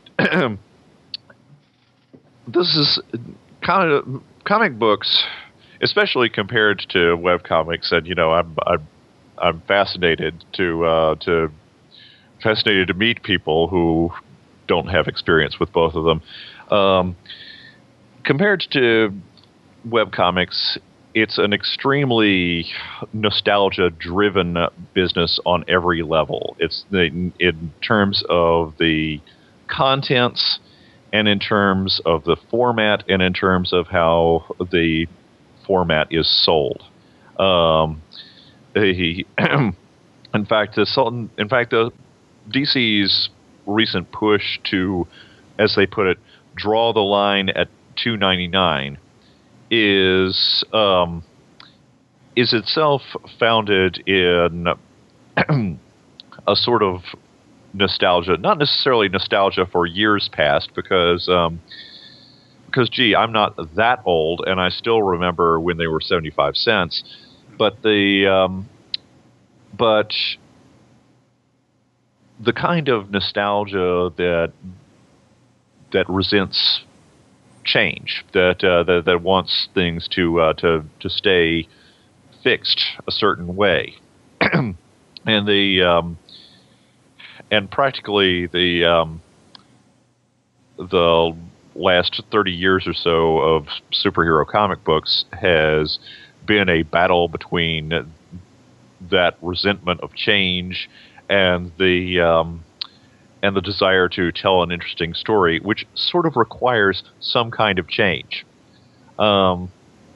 this is kind of comic books, especially compared to webcomics, and you know, I'm I'm I'm fascinated to uh, to fascinated to meet people who don't have experience with both of them. Um, compared to webcomics, it's an extremely nostalgia-driven business on every level. It's the, in terms of the contents, and in terms of the format, and in terms of how the format is sold. Um, he, in fact, the in fact, the D C's recent push to, as they put it, draw the line at two ninety-nine is um, is itself founded in a sort of nostalgia, not necessarily nostalgia for years past, because um, because gee, I'm not that old, and I still remember when they were seventy-five cents. But the um, but the kind of nostalgia that that resents change, that uh, that, that wants things to uh, to to stay fixed a certain way, and the um, and practically the um, the last thirty years or so of superhero comic books has been a battle between that resentment of change and the um, and the desire to tell an interesting story, which sort of requires some kind of change. Um,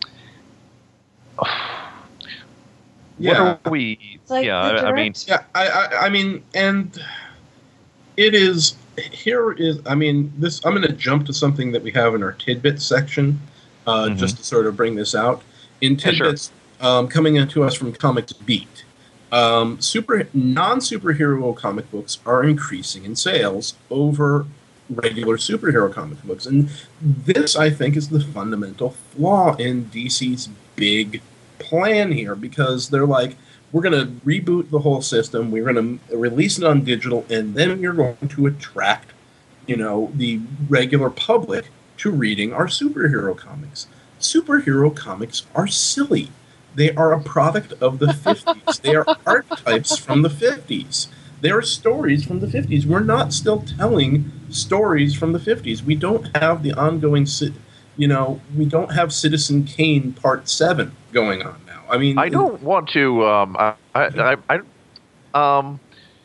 Yeah. What are we? like yeah, the I, I mean, direct- Yeah, I, I, I mean, and it is here is I mean this. I'm going to jump to something that we have in our tidbits section, uh, Mhm. just to sort of bring this out. In Yeah, sure. tidbits, um, coming into us from Comics Beat, um, super non-superhero comic books are increasing in sales over regular superhero comic books, and this, I think, is the fundamental flaw in D C's big plan here, because they're like, we're going to reboot the whole system, we're going to release it on digital, and then you're going to attract, you know, the regular public to reading our superhero comics. Superhero comics are silly. They are a product of the fifties. They are archetypes from the fifties. They are stories from the fifties. We're not still telling stories from the fifties. We don't have the ongoing, ci- you know, we don't have Citizen Kane Part seven going on now. I mean, I don't want to. Um, I, I, I, I, um,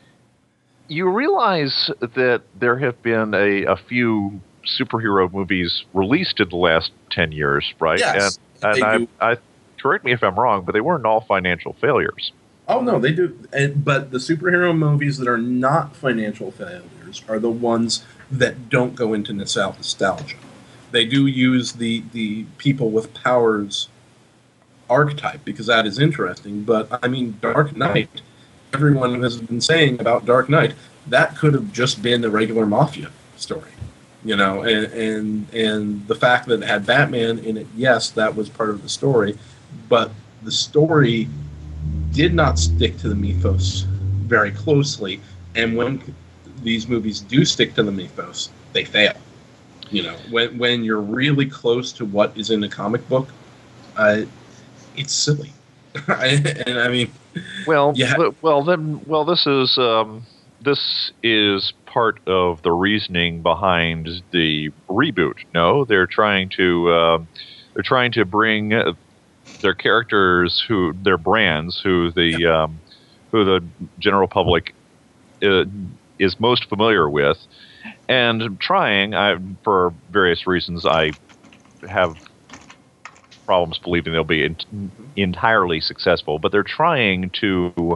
you realize that there have been a, a few superhero movies released in the last ten years, right? Yes, and they and do. I, I correct me if I'm wrong, but they weren't all financial failures. Oh no, they do. And, but the superhero movies that are not financial failures are the ones that don't go into nostal- nostalgia. They do use the the people with powers archetype, because that is interesting. But I mean, Dark Knight. Everyone has been saying about Dark Knight, that could have just been a regular mafia story, you know. And and and the fact that it had Batman in it, yes, that was part of the story, but the story did not stick to the mythos very closely. And when these movies do stick to the mythos, they fail. You know, when when you're really close to what is in a comic book, uh, it's silly. I, and I mean, Well, yeah. th- well then, well this is um, this is part of the reasoning behind the reboot. No, they're trying to uh, they're trying to bring uh, their characters, who their brands, who the um, who the general public uh, is most familiar with, and trying. I, for various reasons, I have problems believing they'll be in, entirely successful, but they're trying to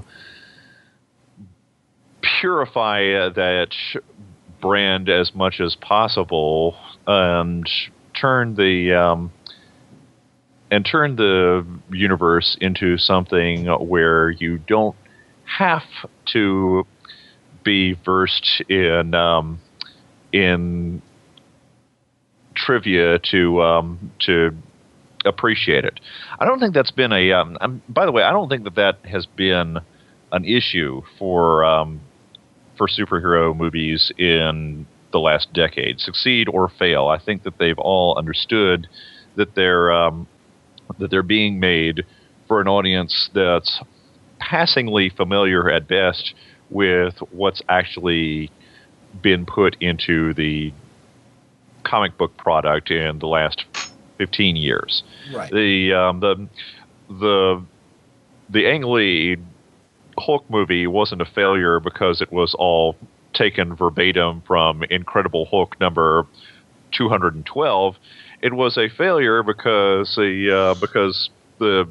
purify uh, that brand as much as possible and turn the um, and turn the universe into something where you don't have to be versed in um, in trivia to um, to appreciate it. I don't think that's been a. Um, um, by the way, I don't think that that has been an issue for um, for superhero movies in the last decade, succeed or fail. I think that they've all understood that they're um, that they're being made for an audience that's passingly familiar at best with what's actually been put into the comic book product in the last fifteen years. Right. The um, the the the Ang Lee Hulk movie wasn't a failure because it was all taken verbatim from Incredible Hulk number two hundred twelve. It was a failure because the uh, because the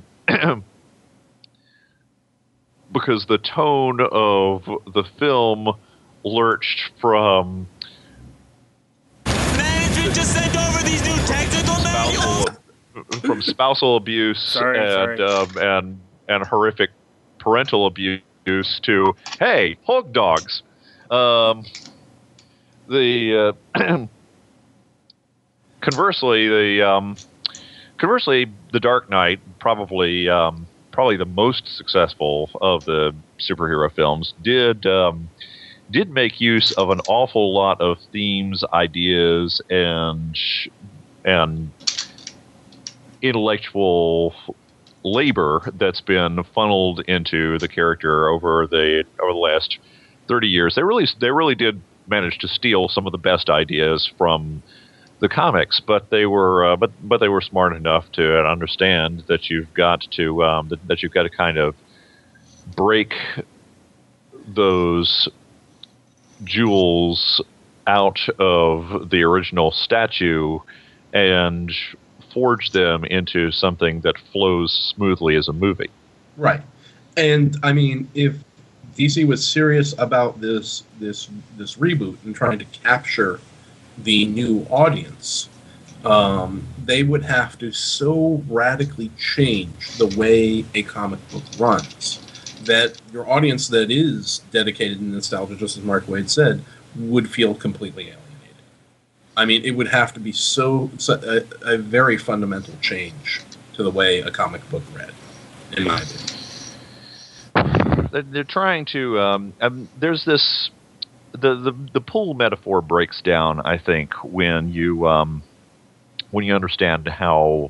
because the tone of the film lurched from Management just sent over these new technical manuals. spousal, from spousal abuse Sorry, and sorry. Um, and and horrific parental abuse to hey Hulk dogs. Um, the uh, conversely the um, conversely the Dark Knight, probably um, probably the most successful of the superhero films, did um, did make use of an awful lot of themes, ideas, and and intellectual labor that's been funneled into the character over the over the last thirty years. They really they really did manage to steal some of the best ideas from the comics, but they were uh, but but they were smart enough to understand that you've got to um, that, that you've got to kind of break those jewels out of the original statue and forge them into something that flows smoothly as a movie. Right. And I mean, if D C was serious about this this this reboot and trying to capture the new audience, um, they would have to so radically change the way a comic book runs that your audience that is dedicated to nostalgia, just as Mark Waid said, would feel completely alienated. I mean, it would have to be so, so a, a very fundamental change to the way a comic book read, in my opinion. They're, they're trying to. Um, um, there's this. The, the the pool metaphor breaks down, I think, when you um, when you understand how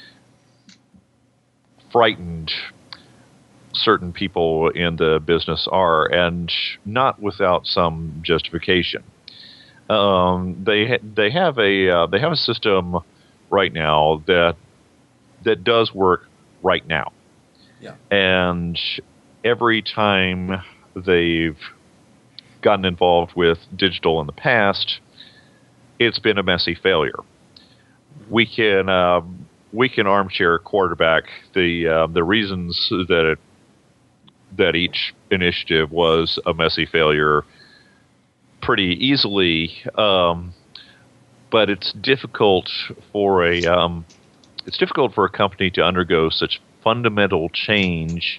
frightened certain people in the business are, and not without some justification. Um, they ha- they have a uh, they have a system right now that that does work right now. Yeah. And every time they've gotten involved with digital in the past, it's been a messy failure. We can uh, we can armchair quarterback the uh, the reasons that it that each initiative was a messy failure pretty easily, um, but it's difficult for a um, it's difficult for a company to undergo such fundamental change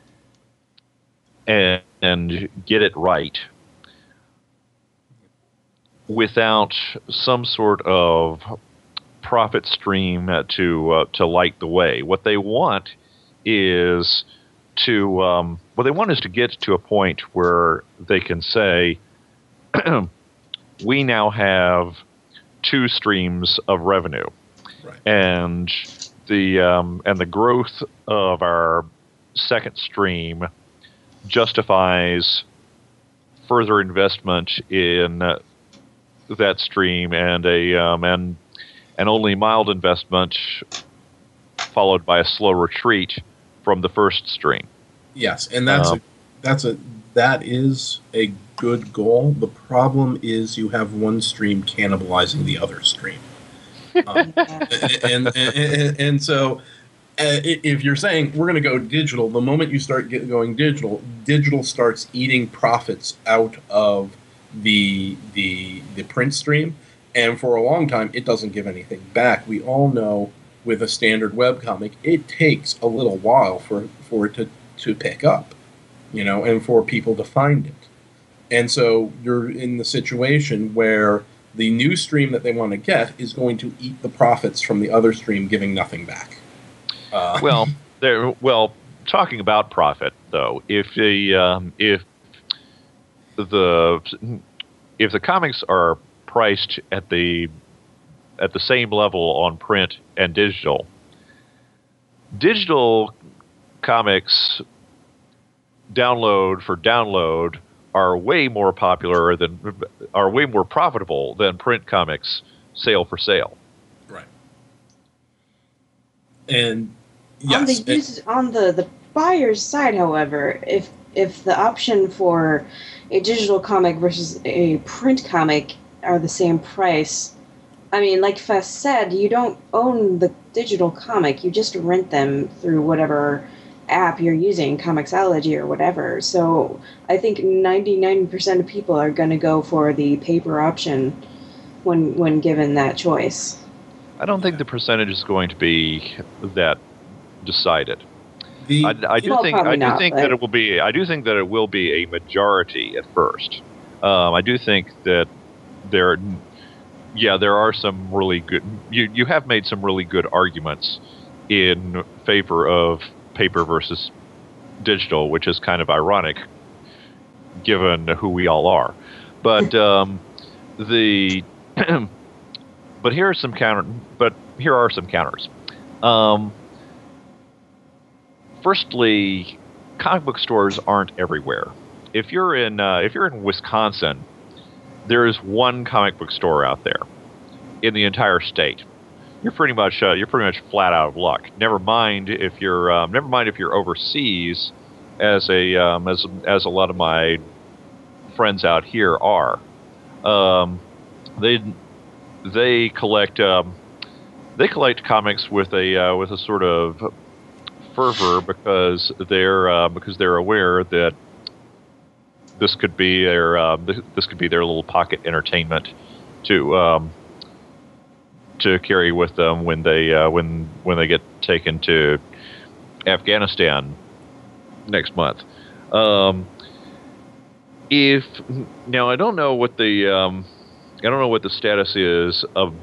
and, and get it right without some sort of profit stream to uh, to light the way. What they want is to um, what they want is to get to a point where they can say, we now have two streams of revenue, Right. and the um, and the growth of our second stream justifies further investment in uh, that stream and a um, and and only mild investment followed by a slow retreat from the first stream. Yes, and that's Um, a, that's a that is a good goal. The problem is you have one stream cannibalizing the other stream, um, and, and, and and so uh, if you're saying we're going to go digital, the moment you start get going digital, digital starts eating profits out of the the the print stream, and for a long time it doesn't give anything back. We all know with a standard webcomic, it takes a little while for for it to to pick up, you know, and for people to find it. And so you're in the situation where the new stream that they want to get is going to eat the profits from the other stream, giving nothing back. Uh, Well, there. Well, talking about profit though, if the um, if the if the comics are priced at the at the same level on print and digital, digital comics download for download are way more popular than are way more profitable than print comics sale for sale. right. And on yes, the it- use, on the, the buyer's side, however, if if the option for a digital comic versus a print comic are the same price, I mean, like Fess said, you don't own the digital comic; you just rent them through whatever app you're using, Comixology or whatever. So I think ninety-nine percent of people are going to go for the paper option when when given that choice. I don't think the percentage is going to be that decided. the, I, I do Well, think I probably do not, think but- that it will be I do think that it will be a majority at first. Um, I do think that there, yeah, there are some really good. You you have made some really good arguments in favor of paper versus digital, which is kind of ironic, given who we all are. But um, the but here are some counter. But here are some counters. Um, Firstly, comic book stores aren't everywhere. If you're in uh, if you're in Wisconsin, there is one comic book store out there in the entire state. You're pretty much uh, you're pretty much flat out of luck. Never mind if you're um, never mind if you're overseas, as a um, as as a lot of my friends out here are. Um, they they collect um, they collect comics with a uh, with a sort of fervor because they're uh, because they're aware that this could be their uh, this could be their little pocket entertainment to um, to carry with them when they uh, when when they get taken to Afghanistan next month. Um, if now I don't know what the um, I don't know what the status is of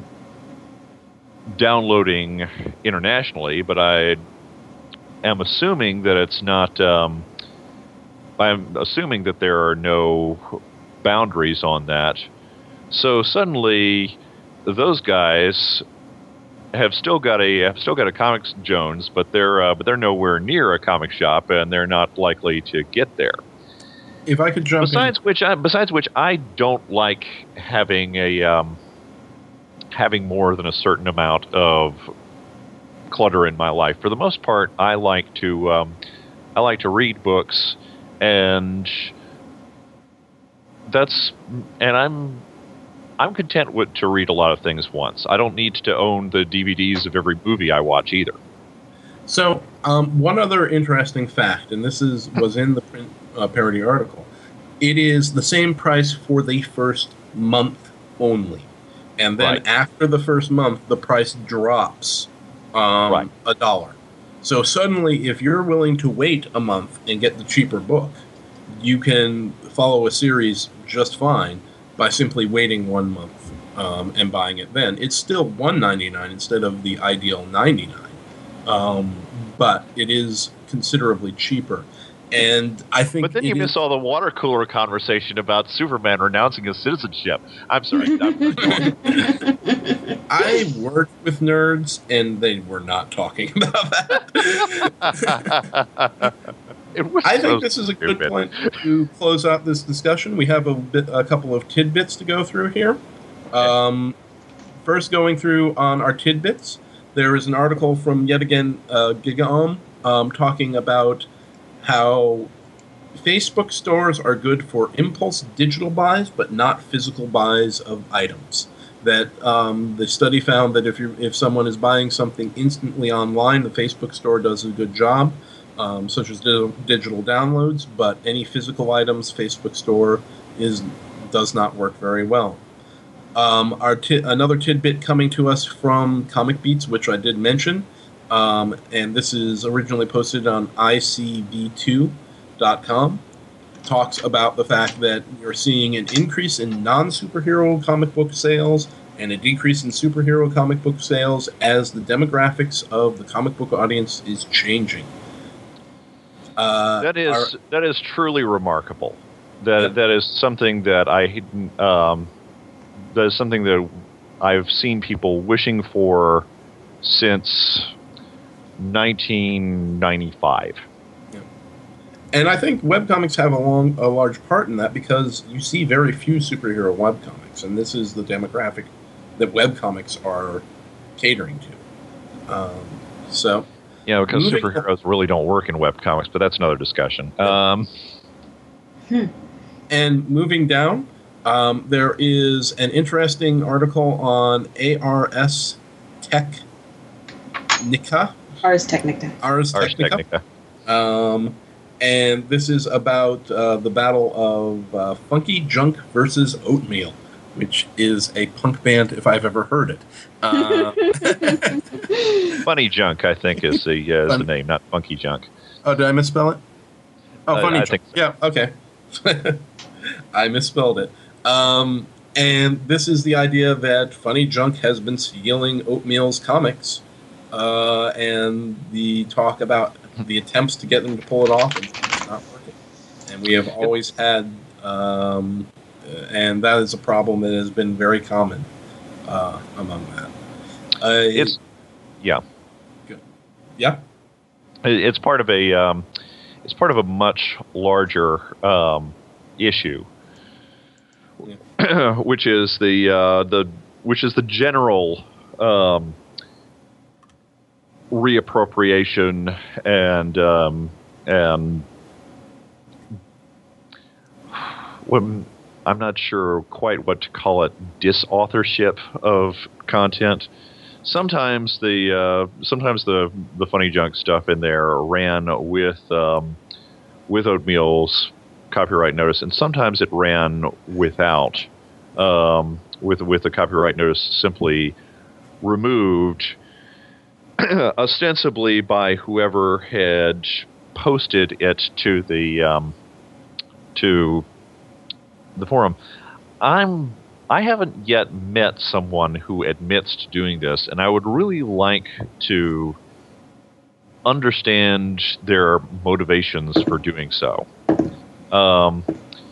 downloading internationally, but I am assuming that it's not. Um, I'm assuming that there are no boundaries on that. So suddenly, those guys have still got a have still got a Comics Jones, but they're uh, but they're nowhere near a comic shop, and they're not likely to get there. if I could jump Besides in, which, I, besides which, I don't like having a um, having more than a certain amount of clutter in my life. For the most part, I like to um, I like to read books, and that's and I'm I'm content with to read a lot of things once. I don't need to own the D V Ds of every movie I watch either. So, um, one other interesting fact, and this is was in the print uh, parody article. It is the same price for the first month only, and then Right. after the first month, the price drops um, Right. a dollar. So suddenly, if you're willing to wait a month and get the cheaper book, you can follow a series just fine by simply waiting one month um, and buying it then. It's still one ninety-nine instead of the ideal ninety-nine. Um, but it is considerably cheaper. And I think, but then you it miss is- all the water cooler conversation about Superman renouncing his citizenship. I'm sorry. I'm I worked with nerds, and they were not talking about that. It was I so think this is a good stupid. point to close out this discussion. We have a bit, a couple of tidbits to go through here. Um, first, going through on our tidbits, there is an article from yet again uh, GigaOM um, talking about how Facebook stores are good for impulse digital buys, but not physical buys of items. That um, the study found that if you if someone is buying something instantly online, the Facebook store does a good job, um, such as di- digital downloads. But any physical items, Facebook store is does not work very well. Um, our ti- another tidbit coming to us from Comic Beats, which I did mention, um, and this is originally posted on I C V two dot com. Talks about the fact that you're seeing an increase in non-superhero comic book sales and a decrease in superhero comic book sales as the demographics of the comic book audience is changing. Uh, That is our- that is truly remarkable. That Yeah. that is something that I um, that is something that I've seen people wishing for since nineteen ninety-five. And I think webcomics have a long, a large part in that because you see very few superhero webcomics, and this is the demographic that webcomics are catering to. Um, so, You know, because Moving- superheroes really don't work in webcomics, but that's another discussion. Um, and moving down, um, there is an interesting article on A R S Technica, Ars Technica. Ars Ars Technica. Technica. Um, and this is about uh, the battle of uh, Funky Junk versus Oatmeal, which is a punk band if I've ever heard it. Uh, Funny Junk, I think, is the uh, is the Fun- name, not Funky Junk. oh, did I misspell it? Oh, Uh, Funny I Junk. think so. Yeah, okay. I misspelled it. Um, and this is the idea that Funny Junk has been stealing Oatmeal's comics, uh, and the talk about the attempts to get them to pull it off and it's not working. And we have always had, um, uh, and that is a problem that has been very common uh, among that. Uh, It's yeah, yeah, It- it's part of a um, it's part of a much larger um, issue, which is the uh, the which is the general um, reappropriation and um, and what, I'm not sure quite what to call it, disauthorship of content. Sometimes the uh, sometimes the the Funny Junk stuff in there ran with um, with Oatmeal's copyright notice, and sometimes it ran without um, with with the copyright notice simply removed, ostensibly by whoever had posted it to the um, to the forum. I'm I haven't yet met someone who admits to doing this, and I would really like to understand their motivations for doing so. Um,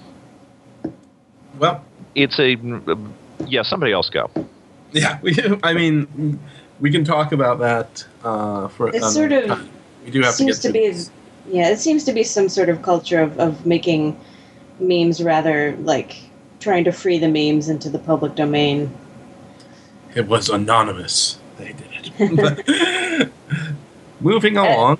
well, it's a yeah. Somebody else go. yeah. We, I mean, we can talk about that uh, for. It's um, sort of we do have seems to to get be, yeah, it seems to be some sort of culture of, of making memes rather like trying to free the memes into the public domain. It was anonymous. They did it. Moving along.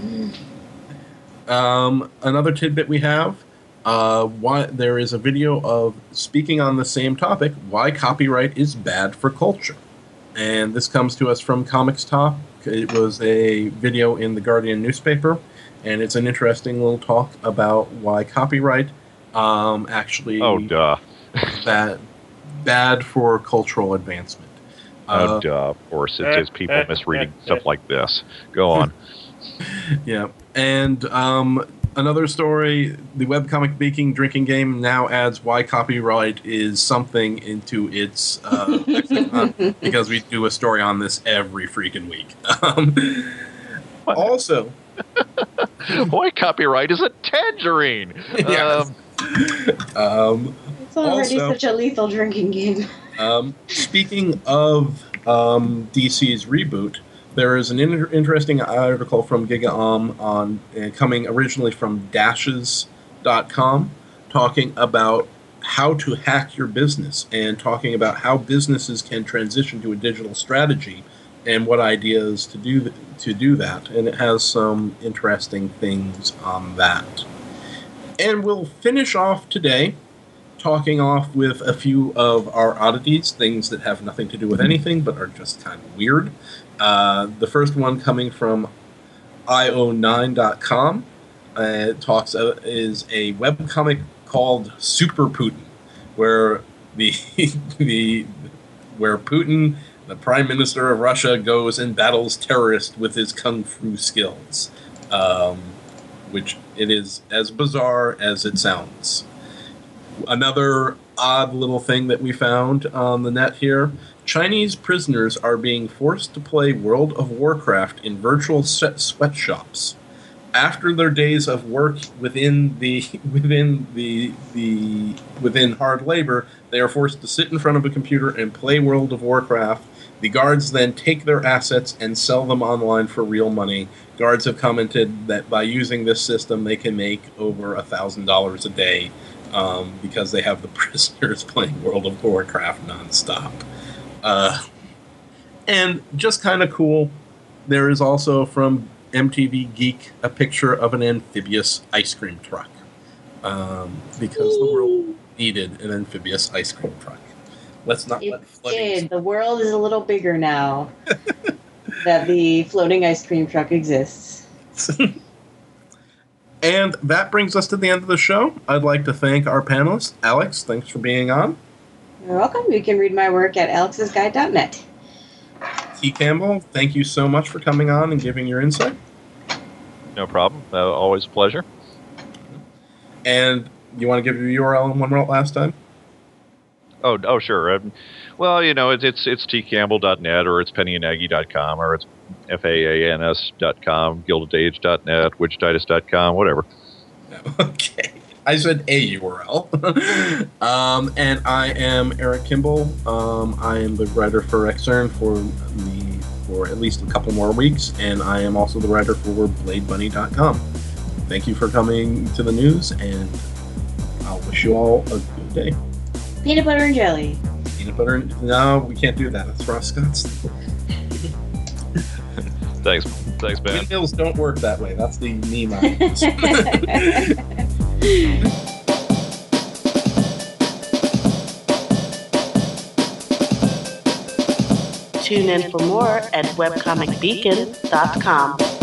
Um, another tidbit we have. Uh, why there is a video of speaking on the same topic. Why copyright is bad for culture, and this comes to us from Comics Talk. It was a video in the Guardian newspaper, and it's an interesting little talk about why copyright um, actually Oh, duh. bad bad for cultural advancement. Oh, Uh, duh. Of course, it is people misreading stuff like this. Go on. Yeah, and um, another story: the webcomic baking drinking game now adds why copyright is something into its uh, lexicon, because we do a story on this every freaking week. Um, also, Why copyright is a tangerine? Yes. Um, Um, It's already Also- such a lethal drinking game. um, speaking of um, D C's reboot, there is an inter- interesting article from GigaOM on uh, coming originally from dashes dot com, talking about how to hack your business and talking about how businesses can transition to a digital strategy and what ideas to do th- to do that. And it has some interesting things on that. And we'll finish off today talking off with a few of our oddities, things that have nothing to do with anything but are just kind of weird. Uh, the first one coming from I O nine dot com. Uh, it talks uh, is a webcomic called Super Putin, where the the where Putin, the Prime Minister of Russia, goes and battles terrorists with his kung fu skills, um, which it is as bizarre as it sounds. Another odd little thing that we found on the net here: Chinese prisoners are being forced to play World of Warcraft in virtual set sweatshops. After their days of work within the within the the within hard labor, they are forced to sit in front of a computer and play World of Warcraft. The guards then take their assets and sell them online for real money. Guards have commented that by using this system, they can make over a thousand dollars a day um, because they have the prisoners playing World of Warcraft nonstop. Uh, and just kind of cool, there is also from M T V Geek a picture of an amphibious ice cream truck, um, because the world needed an amphibious ice cream truck. Let's not It let flooding. did. The world is a little bigger now that the floating ice cream truck exists. And that brings us to the end of the show. I'd like to thank our panelists. Alex, thanks for being on. You're welcome. You can read my work at alex's guide dot net. T. Campbell, thank you so much for coming on and giving your insight. no problem. Uh, always a pleasure. And you want to give your U R L one more last time? Oh, oh, sure. Um, well, you know, it's it's it's t campbell dot net or it's penny and aggie dot com or it's f a a n s dot com, gilded age dot net, widgetitis dot com, whatever. Okay. I said a U R L. um, and I am Eric Kimball. Um, I am the writer for Xern for the for at least a couple more weeks, and I am also the writer for blade bunny dot com. Thank you for coming to the news, and I'll wish you all a good day. Peanut butter and jelly. Peanut butter and... No, we can't do that. That's Ross Scott's. Thanks. Thanks, Ben. Windmills don't work that way. That's the meme I use. Tune in for more at webcomic beacon dot com.